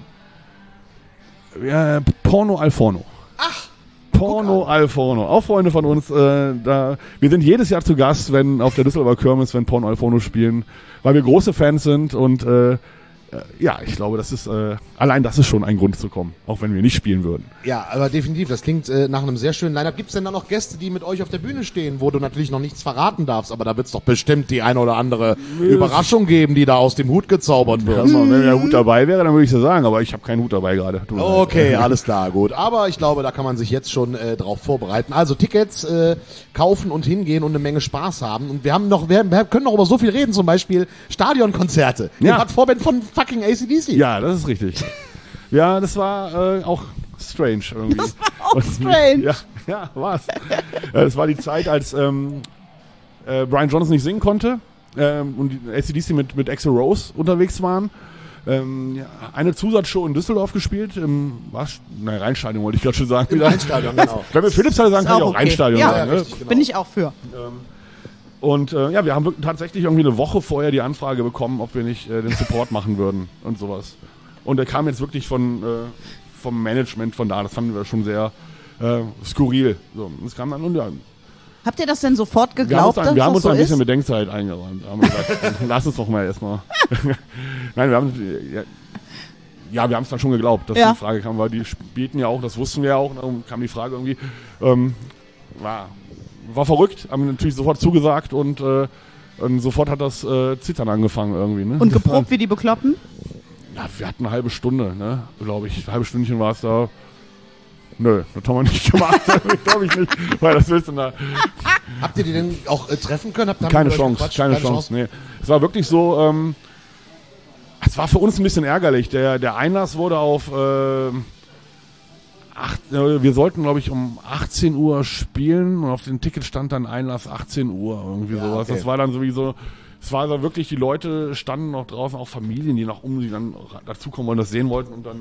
Speaker 1: Porno al Forno.
Speaker 2: Ach!
Speaker 1: Porno al Forno. Auch Freunde von uns. Wir sind jedes Jahr zu Gast, wenn auf der Düsseldorfer Kirmes, wenn Porno al Forno spielen, weil wir große Fans sind und ja, ich glaube, allein das ist schon ein Grund zu kommen, auch wenn wir nicht spielen würden.
Speaker 2: Ja, aber definitiv, das klingt nach einem sehr schönen Line-Up. Gibt es denn da noch Gäste, die mit euch auf der Bühne stehen, wo du natürlich noch nichts verraten darfst, aber da wird es doch bestimmt die eine oder andere Überraschung geben, die da aus dem Hut gezaubert wird.
Speaker 1: Also, wenn der Hut dabei wäre, dann würde ich so sagen, aber ich habe keinen Hut dabei gerade.
Speaker 2: Okay, alles klar, gut. Aber ich glaube, da kann man sich jetzt schon drauf vorbereiten. Also Tickets kaufen und hingehen und eine Menge Spaß haben. Und wir können noch über so viel reden, zum Beispiel Stadionkonzerte.
Speaker 1: Ja.
Speaker 2: Ihr wart Vorband von fucking AC/DC.
Speaker 1: Ja, das ist richtig. Ja, das war auch strange irgendwie.
Speaker 5: Das war auch strange.
Speaker 1: Ja, war's. Es war die Zeit, als Brian Johnson nicht singen konnte und die AC/DC mit Axl Rose unterwegs waren. Eine Zusatzshow in Düsseldorf gespielt, im Rheinstadion wollte ich gerade schon sagen.
Speaker 2: Im Rheinstadion, genau.
Speaker 1: Wenn wir Philips-Halle sagen, kann ich auch
Speaker 5: okay.
Speaker 1: Rheinstadion
Speaker 5: Ja,
Speaker 1: sagen. Ne?
Speaker 2: richtig, genau.
Speaker 5: Bin ich auch für.
Speaker 1: Und wir haben tatsächlich irgendwie eine Woche vorher die Anfrage bekommen, ob wir nicht den Support machen würden und sowas. Und der kam jetzt wirklich vom Management von da. Das fanden wir schon sehr skurril. So, das kam dann und ja.
Speaker 5: Habt ihr das denn sofort geglaubt, dass
Speaker 1: wir haben
Speaker 5: das
Speaker 1: uns
Speaker 5: so
Speaker 1: ein bisschen
Speaker 5: ist?
Speaker 1: Bedenkzeit eingeräumt. Haben gesagt, lass es doch mal erstmal. Nein, wir haben es dann schon geglaubt, dass die Frage kam, weil die spielten ja auch, das wussten wir ja auch, und dann kam die Frage irgendwie, war verrückt, haben natürlich sofort zugesagt und sofort hat das Zittern angefangen irgendwie. Ne?
Speaker 5: Und geprobt wie die Bekloppten?
Speaker 1: Ja, wir hatten eine halbe Stunde, ne, glaube ich. Ein halbes Stündchen war es da. Nö, das haben wir nicht gemacht. Glaube ich nicht. Weil das willst du da.
Speaker 2: Habt ihr die denn auch treffen können?
Speaker 1: Keine Chance, nee. Es war wirklich so, es war für uns ein bisschen ärgerlich. Der Einlass wurde auf wir sollten, glaube ich, um 18 Uhr spielen und auf dem Ticket stand dann Einlass 18 Uhr, irgendwie sowas. Okay. Das war dann sowieso, es war so wirklich, die Leute standen noch draußen, auch Familien, die noch die dann dazukommen wollen, das sehen wollten und dann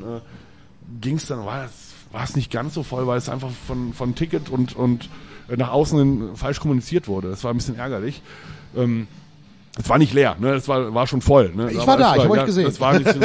Speaker 1: war es nicht ganz so voll, weil es einfach von Ticket und nach außen hin falsch kommuniziert wurde. Das war ein bisschen ärgerlich. Es war nicht leer, ne? Es war schon voll. Ne?
Speaker 2: Ich war da, ich habe euch gesehen.
Speaker 1: Das war nicht,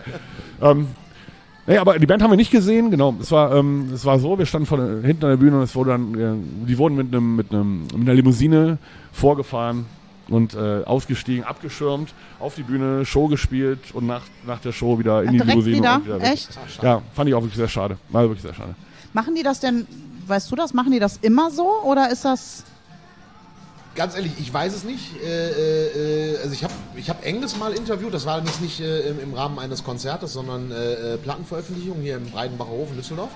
Speaker 1: nee, aber die Band haben wir nicht gesehen, genau. Es war so, wir standen hinten an der Bühne und es wurde dann, die wurden mit einer Limousine vorgefahren und ausgestiegen, abgeschirmt, auf die Bühne, Show gespielt und nach der Show wieder in die Limousine.
Speaker 5: Wieder?
Speaker 1: Und wieder weg.
Speaker 5: Echt?
Speaker 1: Ja, fand ich auch wirklich sehr schade. War wirklich sehr schade.
Speaker 5: Machen die das denn weißt du das? Machen die das immer so oder ist das...
Speaker 2: Ganz ehrlich, ich weiß es nicht. Also ich hab Engels mal interviewt, das war nicht im Rahmen eines Konzertes, sondern Plattenveröffentlichung hier im Breidenbacher Hof in Düsseldorf.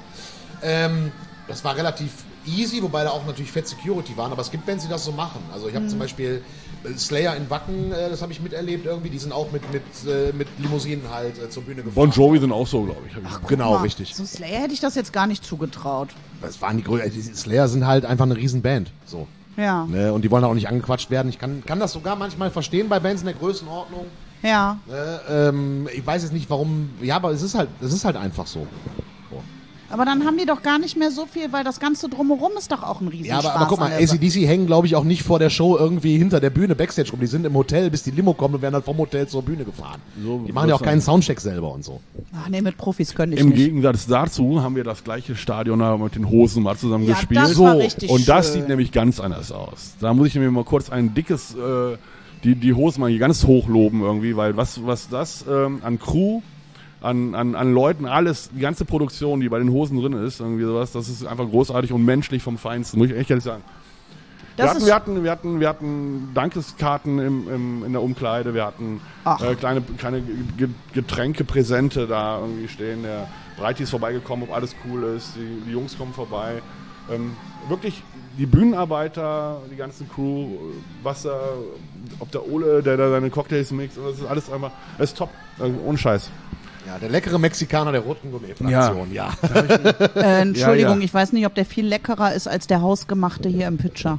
Speaker 2: Das war relativ easy, wobei da auch natürlich Fett Security waren, aber es gibt Bands, die das so machen. Also ich habe zum Beispiel Slayer in Wacken, das habe ich miterlebt irgendwie, die sind auch mit Limousinen halt zur Bühne gefahren.
Speaker 1: Bon Jovi sind auch so, glaube ich.
Speaker 2: Genau,
Speaker 5: Mal,
Speaker 2: richtig.
Speaker 5: So Slayer hätte ich das jetzt gar nicht zugetraut.
Speaker 2: Das waren die Slayer sind halt einfach eine Riesenband. So.
Speaker 5: Ja.
Speaker 2: Ne? Und die wollen auch nicht angequatscht werden. Ich kann das sogar manchmal verstehen bei Bands in der Größenordnung.
Speaker 5: Ja.
Speaker 2: Ich weiß jetzt nicht warum, ja, aber es ist halt einfach so.
Speaker 5: Aber dann haben die doch gar nicht mehr so viel, weil das Ganze drumherum ist doch auch ein Riesenspaß.
Speaker 2: Ja, aber guck mal, AC/DC hängen, glaube ich, auch nicht vor der Show irgendwie hinter der Bühne Backstage rum. Die sind im Hotel, bis die Limo kommt und werden dann vom Hotel zur Bühne gefahren.
Speaker 1: So
Speaker 2: die machen ja auch keinen Soundcheck selber und so.
Speaker 5: Ach nee, mit Profis können ich
Speaker 1: Im
Speaker 5: nicht.
Speaker 1: Gegensatz dazu haben wir das gleiche Stadion da mit den Hosen mal zusammen
Speaker 5: Ja,
Speaker 1: gespielt.
Speaker 5: das war richtig
Speaker 1: und das
Speaker 5: schön.
Speaker 1: sieht nämlich ganz anders aus. Da muss ich mir mal kurz ein dickes, die Hosen mal hier ganz hoch loben irgendwie, weil was das an Crew, an Leuten, alles, die ganze Produktion, die bei den Hosen drin ist, irgendwie sowas, das ist einfach großartig und menschlich vom Feinsten, muss ich echt ehrlich sagen. Wir hatten Dankeskarten in der Umkleide, wir hatten kleine Getränkepräsente da irgendwie stehen. Der Breiti ist vorbeigekommen, ob alles cool ist, die Jungs kommen vorbei. Wirklich die Bühnenarbeiter, die ganze Crew, Wasser, ob der Ole, der da seine Cocktails mixt, das ist alles einfach, das ist top, ohne Scheiß.
Speaker 2: Ja, der leckere Mexikaner der roten Gourmet-Fraktion, ja.
Speaker 5: Entschuldigung,
Speaker 1: Ja.
Speaker 5: ich weiß nicht, ob der viel leckerer ist als der hausgemachte hier im Pitcher.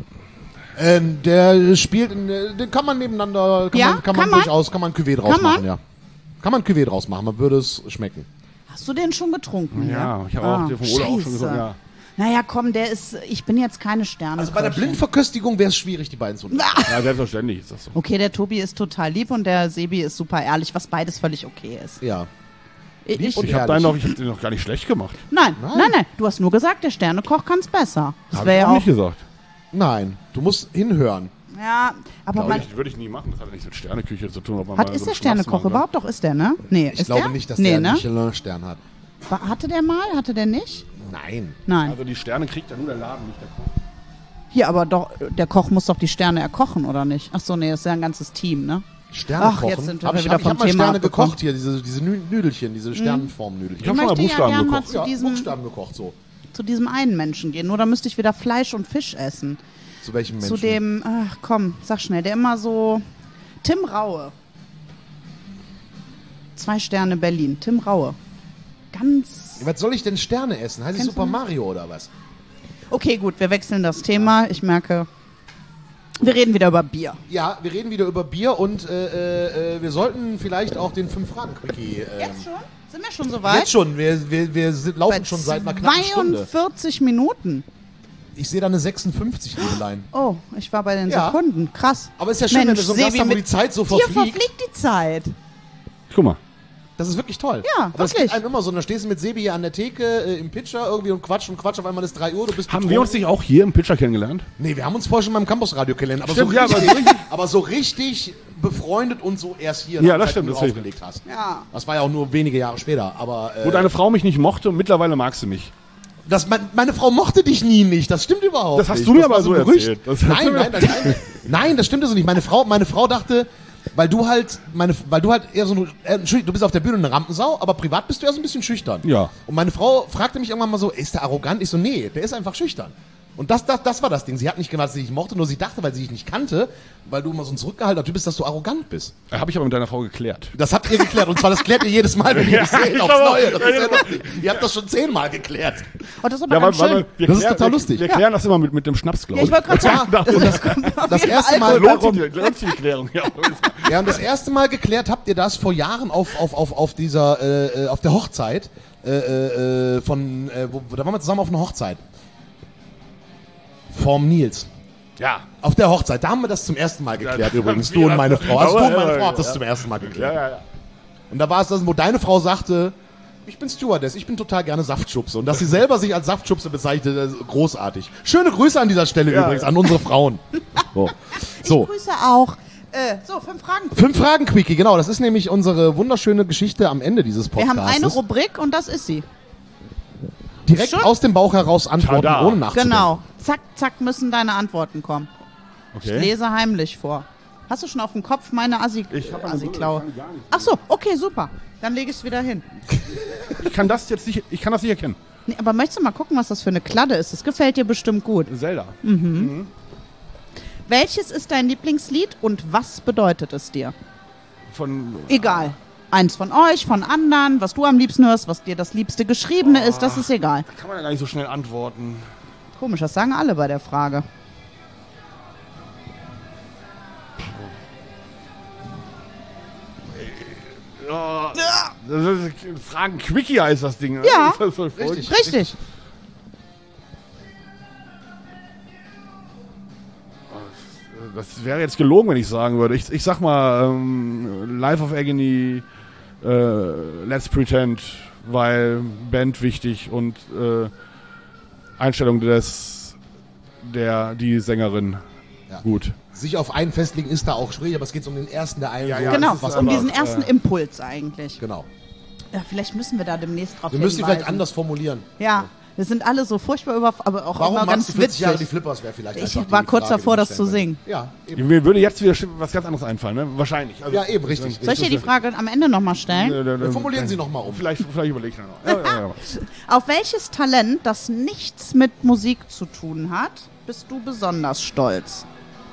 Speaker 2: Der spielt, den kann man nebeneinander, kann man durchaus Cuvée draus
Speaker 5: Kann man?
Speaker 2: machen, ja. Kann man Cuvée draus machen, man würde es schmecken.
Speaker 5: Hast du den schon getrunken?
Speaker 1: Ja, ich habe auch den von Ole auch schon gesagt, ja.
Speaker 5: Naja, komm, ich bin jetzt keine Sterne.
Speaker 2: Also bei der Blindverköstigung wäre es schwierig, die beiden zu nehmen.
Speaker 1: Ja, selbstverständlich ist das so.
Speaker 5: Okay, der Tobi ist total lieb und der Sebi ist super ehrlich, was beides völlig okay ist.
Speaker 2: Ja.
Speaker 5: Ich,
Speaker 2: und
Speaker 1: Ich habe den noch gar nicht schlecht gemacht.
Speaker 5: nein, du hast nur gesagt, der Sternekoch kann es besser. Das
Speaker 1: Hab
Speaker 5: wäre
Speaker 1: ich
Speaker 5: ja
Speaker 1: auch
Speaker 5: auch.
Speaker 1: nicht gesagt.
Speaker 2: Nein, du musst hinhören.
Speaker 5: Ja, aber man.
Speaker 1: Würde ich nie machen, das hat ja nichts mit Sterneküche zu tun. Ob man
Speaker 5: Ist
Speaker 1: mal so
Speaker 5: der
Speaker 1: einen Schnaps
Speaker 5: Sternekoch
Speaker 1: machen kann.
Speaker 5: überhaupt? Doch, ist der, ne? Nee,
Speaker 2: Ich
Speaker 5: ist
Speaker 2: glaube
Speaker 5: der?
Speaker 2: nicht, dass
Speaker 5: nee,
Speaker 2: der einen
Speaker 5: ne?
Speaker 2: Michelin-Stern hat.
Speaker 5: Hatte der mal? Hatte der nicht?
Speaker 2: Nein.
Speaker 5: Nein.
Speaker 1: Also die Sterne kriegt ja nur der Laden, nicht der Koch.
Speaker 5: Hier, aber doch, der Koch muss doch die Sterne erkochen, oder nicht? Ach so, nee, das ist ja ein ganzes Team, ne?
Speaker 2: Sterne
Speaker 5: Ach,
Speaker 2: kochen.
Speaker 5: jetzt sind wir
Speaker 2: Aber ich
Speaker 5: wieder
Speaker 2: habe
Speaker 5: vom
Speaker 2: mal
Speaker 5: Thema
Speaker 2: Sterne
Speaker 5: abgekommen.
Speaker 2: gekocht hier, diese Nüdelchen, diese Sternenform-Nüdelchen.
Speaker 1: Ich habe schon mal
Speaker 5: möchte ja
Speaker 1: Buchstaben
Speaker 5: gern mal
Speaker 1: gekocht.
Speaker 5: zu
Speaker 2: Ja,
Speaker 5: diesem-
Speaker 2: Buchstaben gekocht, so.
Speaker 5: Zu diesem einen Menschen gehen. Nur da müsste ich wieder Fleisch und Fisch essen.
Speaker 2: Zu welchem Menschen?
Speaker 5: Zu dem, ach komm, sag schnell, der immer so. Tim Raue. 2 Sterne Berlin. Tim Raue. Ganz.
Speaker 2: Was soll ich denn Sterne essen? Heißt es
Speaker 5: Kennst
Speaker 2: Super
Speaker 5: du-
Speaker 2: Mario oder was?
Speaker 5: Okay, gut, wir wechseln das Thema. Ich merke, wir reden wieder über Bier.
Speaker 2: Ja, wir reden wieder über Bier und wir sollten vielleicht auch den 5-Fragen-Quickie...
Speaker 5: Jetzt schon? Sind wir schon soweit?
Speaker 2: Jetzt schon, wir laufen schon seit einer knappen Stunde.
Speaker 5: 42 Minuten.
Speaker 2: Ich sehe da eine 56, Liebelein.
Speaker 5: Oh, ich war bei den
Speaker 2: Ja.
Speaker 5: Sekunden. Krass.
Speaker 2: Aber ist ja schön, wenn wir so einen Gast
Speaker 5: Sebi,
Speaker 2: haben, wo die
Speaker 5: mit
Speaker 2: Zeit so
Speaker 5: dir
Speaker 2: verfliegt.
Speaker 5: verfliegt die Zeit.
Speaker 1: Guck mal.
Speaker 2: Das ist wirklich toll.
Speaker 5: Ja,
Speaker 2: Aber das
Speaker 5: wirklich.
Speaker 2: geht einem immer so. Da stehst du mit Sebi hier an der Theke im Pitcher irgendwie und Quatsch, auf einmal ist 3 Uhr, du bist
Speaker 1: Haben
Speaker 2: betrunken.
Speaker 1: wir uns nicht auch hier im Pitcher kennengelernt?
Speaker 2: Nee, wir haben uns vorher schon beim Campusradio kennengelernt, aber,
Speaker 1: Stimmt,
Speaker 2: so
Speaker 1: ja,
Speaker 2: richtig, aber so richtig befreundet und so erst hier,
Speaker 1: Ja, das
Speaker 2: als
Speaker 1: stimmt,
Speaker 2: du
Speaker 1: das ist
Speaker 2: aufgelegt hast.
Speaker 5: Ja.
Speaker 2: Das war ja auch nur wenige Jahre später, aber
Speaker 1: Wo deine Frau mich nicht mochte und mittlerweile mag sie mich.
Speaker 2: meine Frau mochte dich nie nicht, das stimmt überhaupt
Speaker 1: Das hast
Speaker 2: nicht.
Speaker 1: du mir
Speaker 2: war
Speaker 1: aber so
Speaker 2: ein Gerücht.
Speaker 1: erzählt. Das
Speaker 2: Nein, nein, das stimmt so nicht. Meine Frau dachte, weil du halt eher so du bist auf der Bühne eine Rampensau, aber privat bist du ja so ein bisschen schüchtern.
Speaker 1: Ja.
Speaker 2: Und meine Frau fragte mich irgendwann mal so, ist der arrogant? Ich so, nee, der ist einfach schüchtern. Und das war das Ding. Sie hat nicht gemacht, dass sie dich mochte, nur sie dachte, weil sie dich nicht kannte, weil du immer so ein zurückgehaltener Typ bist, dass du arrogant bist.
Speaker 1: Habe ich aber mit deiner Frau geklärt.
Speaker 2: Das habt ihr geklärt. Und zwar, das klärt ihr jedes Mal, wenn ihr mich seht, aufs Neue. Das ist ja lustig. Ihr habt das schon 10-mal geklärt.
Speaker 5: Oh, das ist aber ganz schön.
Speaker 2: Das ist total lustig.
Speaker 1: Wir klären das immer mit dem Schnaps, glaube
Speaker 5: Ja,
Speaker 1: ich.
Speaker 5: ich wollte gerade sagen,
Speaker 2: Das erste Mal,
Speaker 1: lohnt sich die Klärung. Ja.
Speaker 2: ja, und das erste Mal geklärt habt ihr das vor Jahren auf der Hochzeit, da waren wir zusammen auf einer Hochzeit. Vom Nils.
Speaker 1: Ja.
Speaker 2: Auf der Hochzeit, da haben wir das zum ersten Mal geklärt
Speaker 1: Ja,
Speaker 2: übrigens,
Speaker 1: wir
Speaker 2: du und meine
Speaker 1: das-
Speaker 2: Frau. Also du und meine
Speaker 1: Ja,
Speaker 2: Frau habt das
Speaker 1: ja.
Speaker 2: zum ersten Mal geklärt.
Speaker 1: Ja.
Speaker 2: Und da war es das, wo deine Frau sagte, ich bin Stewardess, ich bin total gerne Saftschubse. Und dass sie selber sich als Saftschubse bezeichnet, das ist großartig. Schöne Grüße an dieser Stelle übrigens, an unsere Frauen. So.
Speaker 5: Ich grüße auch. So, 5 Fragen.
Speaker 2: 5-Fragen-Quickie, genau. Das ist nämlich unsere wunderschöne Geschichte am Ende dieses
Speaker 5: Wir
Speaker 2: Podcasts.
Speaker 5: haben eine Rubrik und das ist sie.
Speaker 2: direkt
Speaker 5: Schon?
Speaker 2: aus dem Bauch heraus antworten,
Speaker 1: Tada.
Speaker 2: ohne nachzudenken.
Speaker 5: Genau. Zack, zack müssen deine Antworten kommen. Ich
Speaker 1: Okay.
Speaker 5: lese heimlich vor. Hast du schon auf dem Kopf meine
Speaker 1: Ich hab eine
Speaker 5: Assi-Klaue?
Speaker 1: Brille, ich kann gar nicht.
Speaker 5: Ach so, okay, super. Dann lege ich es wieder hin.
Speaker 1: Ich kann das nicht erkennen.
Speaker 5: Nee, aber möchtest du mal gucken, was das für eine Kladde ist? Das gefällt dir bestimmt gut.
Speaker 1: Zelda.
Speaker 5: Welches ist dein Lieblingslied und was bedeutet es dir?
Speaker 1: Von
Speaker 5: Egal. Eins von euch, von anderen, was du am liebsten hörst, was dir das liebste Geschriebene ist, das ist egal.
Speaker 1: kann man ja gar nicht so schnell antworten.
Speaker 5: Komisch, das sagen alle bei der Frage.
Speaker 1: Ja. Das ist, Fragen Quickie heißt das Ding. ne?
Speaker 5: Ja.
Speaker 1: Das ist voll verrückt.
Speaker 5: Richtig.
Speaker 1: Das wäre jetzt gelogen, wenn ich sagen würde. Ich sag mal Life of Agony, Let's Pretend, weil Band wichtig und Einstellung die Sängerin
Speaker 2: Ja.
Speaker 1: gut.
Speaker 2: Sich auf einen festlegen ist da auch schwierig, aber es geht um den ersten der einen.
Speaker 1: Ja,
Speaker 2: so,
Speaker 1: ja,
Speaker 5: Genau,
Speaker 1: das ist
Speaker 5: um
Speaker 1: aber,
Speaker 5: diesen ersten Impuls eigentlich.
Speaker 2: Genau.
Speaker 5: Ja, vielleicht müssen wir da demnächst drauf
Speaker 2: Wir müssen die
Speaker 5: hinweisen.
Speaker 2: vielleicht anders formulieren.
Speaker 5: Ja, wir sind alle so furchtbar aber auch
Speaker 2: Warum
Speaker 5: immer
Speaker 2: magst
Speaker 5: ganz
Speaker 2: du 40 Jahre die
Speaker 5: witzig.
Speaker 2: Flippers? Wäre vielleicht
Speaker 5: Ich
Speaker 2: einfach
Speaker 5: war
Speaker 2: die
Speaker 5: kurz
Speaker 2: Frage,
Speaker 5: davor,
Speaker 2: die ich
Speaker 5: das zu
Speaker 2: stellen
Speaker 5: singen.
Speaker 2: könnte. Ja, eben.
Speaker 1: Mir würde jetzt wieder was ganz anderes einfallen, ne? Wahrscheinlich. Also,
Speaker 2: Ja, eben, richtig.
Speaker 5: Soll ich dir die Frage am Ende nochmal stellen?
Speaker 2: Formulieren Sie nochmal um.
Speaker 1: Vielleicht überlege ich dann noch. Ja.
Speaker 5: Auf welches Talent, das nichts mit Musik zu tun hat, bist du besonders stolz?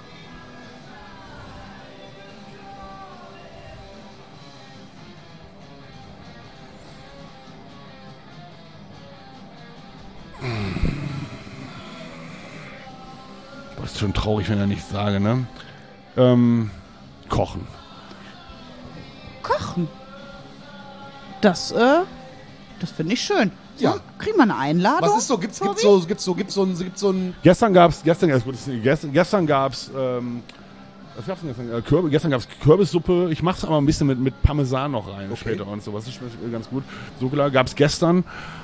Speaker 1: Das ist schon traurig, wenn ich nichts sage, ne? Kochen.
Speaker 5: Kochen. Das finde ich schön. So,
Speaker 2: Ja.
Speaker 5: kriegen wir eine Einladung?
Speaker 2: Was ist so? Gibt's
Speaker 5: Tobi?
Speaker 2: so ein
Speaker 1: Gestern gab's was gab's denn gestern? Gestern gab's Kürbissuppe. Ich mach's aber ein bisschen mit Parmesan noch rein später und so. Was ist ganz gut. So klar gab's gestern.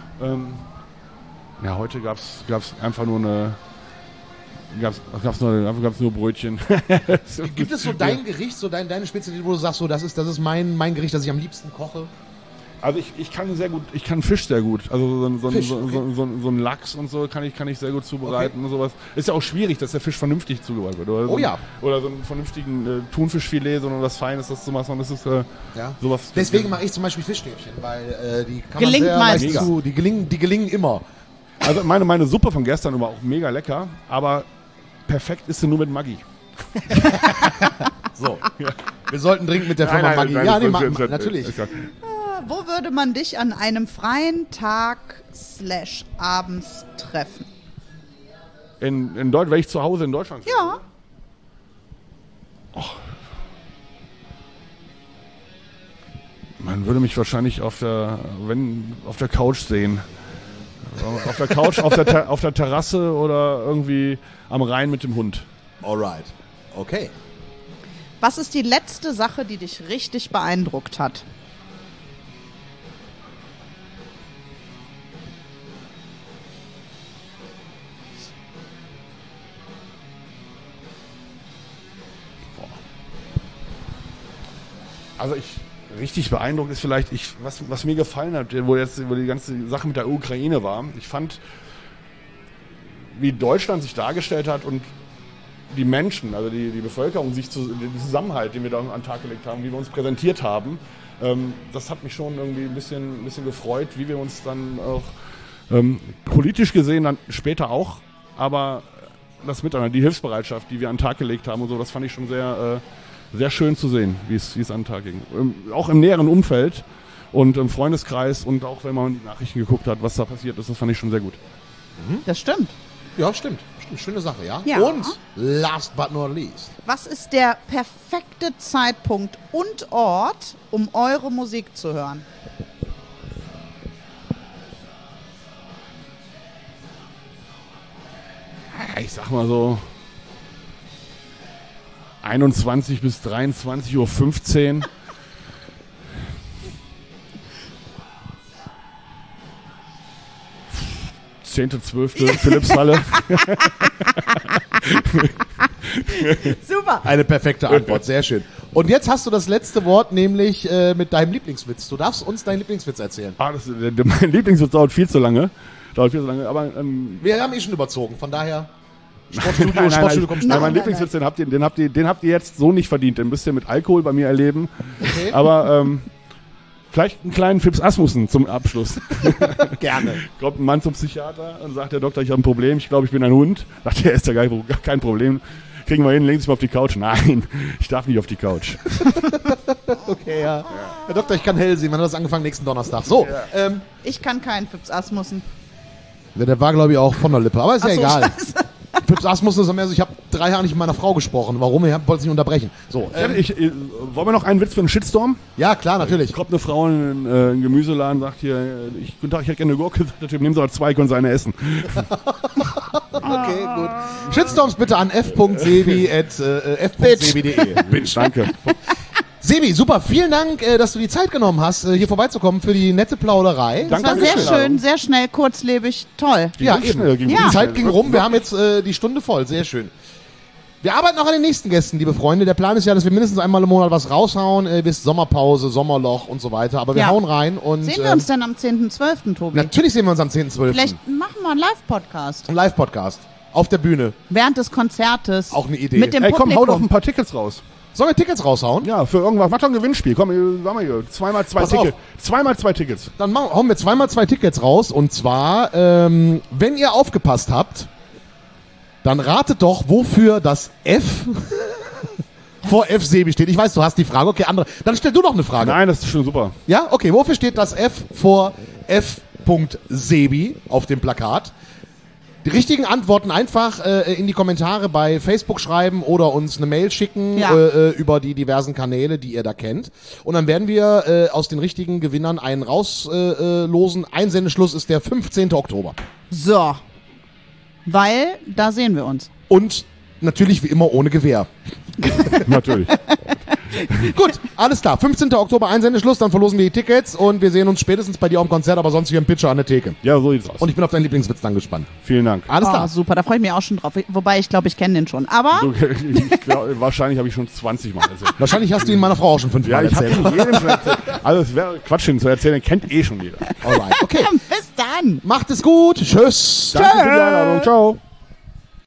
Speaker 1: Ja, heute gab's einfach nur eine. Gab's nur Brötchen.
Speaker 2: Gibt es so dein Gericht, so deine Spezialität, wo du sagst, so das ist mein Gericht, das ich am liebsten koche?
Speaker 1: Also ich kann Fisch sehr gut. Also
Speaker 2: Fisch,
Speaker 1: so ein Lachs und so kann ich sehr gut zubereiten und sowas. Ist ja auch schwierig, dass der Fisch vernünftig zubereitet wird. Oder
Speaker 2: Oh ja.
Speaker 1: Oder so einen vernünftigen Thunfischfilet, sondern was Feines, das zu machen. Das ist
Speaker 2: Ja.
Speaker 1: sowas.
Speaker 2: Deswegen mache ich zum Beispiel Fischstäbchen, weil die kann
Speaker 5: Gelingt
Speaker 2: man sehr
Speaker 5: meistens.
Speaker 2: leicht die gelingen immer.
Speaker 1: Also meine Suppe von gestern war auch mega lecker, aber perfekt ist sie nur mit Maggi.
Speaker 2: So. Wir sollten dringend mit der Firma Maggi. Ja, nee, natürlich.
Speaker 5: Wo würde man dich an einem freien Tag / abends treffen?
Speaker 1: In Deutschland, wenn ich zu Hause in Deutschland bin.
Speaker 5: Ja.
Speaker 1: Man würde mich wahrscheinlich auf der Couch sehen. Auf der Couch, auf der Terrasse oder irgendwie am Rhein mit dem Hund.
Speaker 2: Alright. Okay.
Speaker 5: Was ist die letzte Sache, die dich richtig beeindruckt hat?
Speaker 1: Also richtig beeindruckt ist vielleicht, was mir gefallen hat, wo die ganze Sache mit der Ukraine war. Ich fand, wie Deutschland sich dargestellt hat und die Menschen, also die Bevölkerung, den Zusammenhalt, den wir da an den Tag gelegt haben, wie wir uns präsentiert haben, das hat mich schon irgendwie ein bisschen gefreut, wie wir uns dann auch politisch gesehen dann später auch, aber das Miteinander, die Hilfsbereitschaft, die wir an den Tag gelegt haben und so, das fand ich schon sehr schön zu sehen, wie es an den Tag ging. Auch im näheren Umfeld und im Freundeskreis und auch wenn man die Nachrichten geguckt hat, was da passiert ist, das fand ich schon sehr gut.
Speaker 5: Das stimmt.
Speaker 2: Ja, stimmt. Schöne Sache, ja?
Speaker 5: Ja.
Speaker 2: Und last but not least.
Speaker 5: Was ist der perfekte Zeitpunkt und Ort, um eure Musik zu hören?
Speaker 1: Ich sag mal so 21 bis 23:15 Uhr. Philippshalle.
Speaker 5: Super.
Speaker 2: Eine perfekte Antwort, sehr schön. Und jetzt hast du das letzte Wort, nämlich mit deinem Lieblingswitz. Du darfst uns deinen Lieblingswitz erzählen.
Speaker 1: Mein Lieblingswitz dauert viel zu lange. Aber
Speaker 2: Wir haben schon überzogen, von daher Sportstudio kommt schnell.
Speaker 1: mein Lieblingswitz, den habt ihr jetzt so nicht verdient. Den müsst ihr mit Alkohol bei mir erleben.
Speaker 2: Okay.
Speaker 1: Aber vielleicht einen kleinen Fips Asmussen zum Abschluss.
Speaker 2: Gerne.
Speaker 1: Kommt ein Mann zum Psychiater und sagt, der Doktor, ich habe ein Problem, ich glaube, ich bin ein Hund. Sagt er, ist ja gar kein Problem. Kriegen wir hin, legen Sie mal auf die Couch. Nein, ich darf nicht auf die Couch.
Speaker 2: Okay, ja. Herr Doktor, ich kann hell sehen. Wann hat das angefangen? Nächsten Donnerstag. So,
Speaker 5: Ich kann keinen Fips Asmussen.
Speaker 2: der war, glaube ich, auch von der Lippe. Aber ist ja
Speaker 5: Ach so,
Speaker 2: egal.
Speaker 5: Scheiße.
Speaker 2: Fips Asmussen ist mehr so, ich habe 3 Jahre nicht mit meiner Frau gesprochen. Warum? Ich wollte es nicht unterbrechen. So,
Speaker 1: Wollen wir noch einen Witz für einen Shitstorm?
Speaker 2: ja, klar, natürlich.
Speaker 1: Kommt eine Frau in einen Gemüseladen, sagt hier, guten Tag, ich hätte gerne eine Gurke. Sagt der Typ, nehmen Sie aber 2, können Sie eine essen.
Speaker 2: Okay, gut. Shitstorms bitte an f.sebi@f.sebi.de.
Speaker 1: Bitch, danke.
Speaker 2: Sebi, super. Vielen Dank, dass du die Zeit genommen hast, hier vorbeizukommen für die nette Plauderei.
Speaker 1: Danke.
Speaker 5: Das war sehr schön, sehr schnell, kurzlebig, toll.
Speaker 2: Ja,
Speaker 1: Ging
Speaker 2: eben.
Speaker 1: schnell, ging
Speaker 2: Die
Speaker 1: schnell.
Speaker 2: Zeit ging rum. Wir haben jetzt die Stunde voll. Sehr schön. Wir arbeiten auch an den nächsten Gästen, liebe Freunde. Der Plan ist ja, dass wir mindestens einmal im Monat was raushauen. Bis Sommerpause, Sommerloch und so weiter. Aber wir
Speaker 5: Ja.
Speaker 2: hauen rein. Und
Speaker 5: Sehen wir uns denn am 10.12., Tobi?
Speaker 2: natürlich sehen wir uns am 10.12.
Speaker 5: Vielleicht machen wir einen Live-Podcast.
Speaker 2: Ein Live-Podcast. Auf der Bühne.
Speaker 5: Während des Konzertes.
Speaker 2: Auch eine Idee.
Speaker 5: Mit dem
Speaker 1: Ey, komm, hau doch
Speaker 5: Publikum.
Speaker 1: ein paar Tickets raus.
Speaker 2: Sollen wir Tickets raushauen?
Speaker 1: Ja, für irgendwas. Mach doch ein Gewinnspiel. Komm, sag mal hier. 2x2
Speaker 2: Pass auf.
Speaker 1: Tickets. 2x2 Tickets.
Speaker 2: Dann hauen wir 2x2 Tickets raus. Und zwar, wenn ihr aufgepasst habt, dann ratet doch, wofür das F vor F Sebi steht. Ich weiß, du hast die Frage. Okay, andere. Dann stell du doch eine Frage.
Speaker 1: Nein, das ist schon super.
Speaker 2: Ja, okay. Wofür steht das F vor F.Sebi auf dem Plakat? Die richtigen Antworten einfach in die Kommentare bei Facebook schreiben oder uns eine Mail schicken über die diversen Kanäle, die ihr da kennt. Und dann werden wir aus den richtigen Gewinnern einen rauslosen. Einsendeschluss ist der 15. Oktober.
Speaker 5: So. Weil, da sehen wir uns.
Speaker 2: Und natürlich wie immer ohne Gewehr.
Speaker 1: Natürlich.
Speaker 2: Gut, alles klar. 15. Oktober Einsendeschluss, dann verlosen wir die Tickets und wir sehen uns spätestens bei dir am Konzert, aber sonst hier im Pitcher an der Theke.
Speaker 1: Ja, so sieht's aus.
Speaker 2: Und ich bin auf deinen Lieblingswitz dann gespannt.
Speaker 1: Vielen Dank.
Speaker 2: Alles klar.
Speaker 5: Super, da freue ich mich auch schon drauf. Wobei, ich glaube, ich kenne den schon. Aber
Speaker 1: Wahrscheinlich habe ich schon 20 Mal erzählt.
Speaker 2: Wahrscheinlich hast du ihn meiner Frau auch schon 5
Speaker 1: Ja,
Speaker 2: Mal
Speaker 1: ich habe
Speaker 2: erzählt.
Speaker 1: ihn jedem schon erzählt. Also es wäre Quatsch, ihn zu erzählen, den kennt eh schon jeder.
Speaker 2: Alright, okay.
Speaker 5: bis dann.
Speaker 2: Macht es gut. Tschüss.
Speaker 1: Danke für die Einladung. Ciao.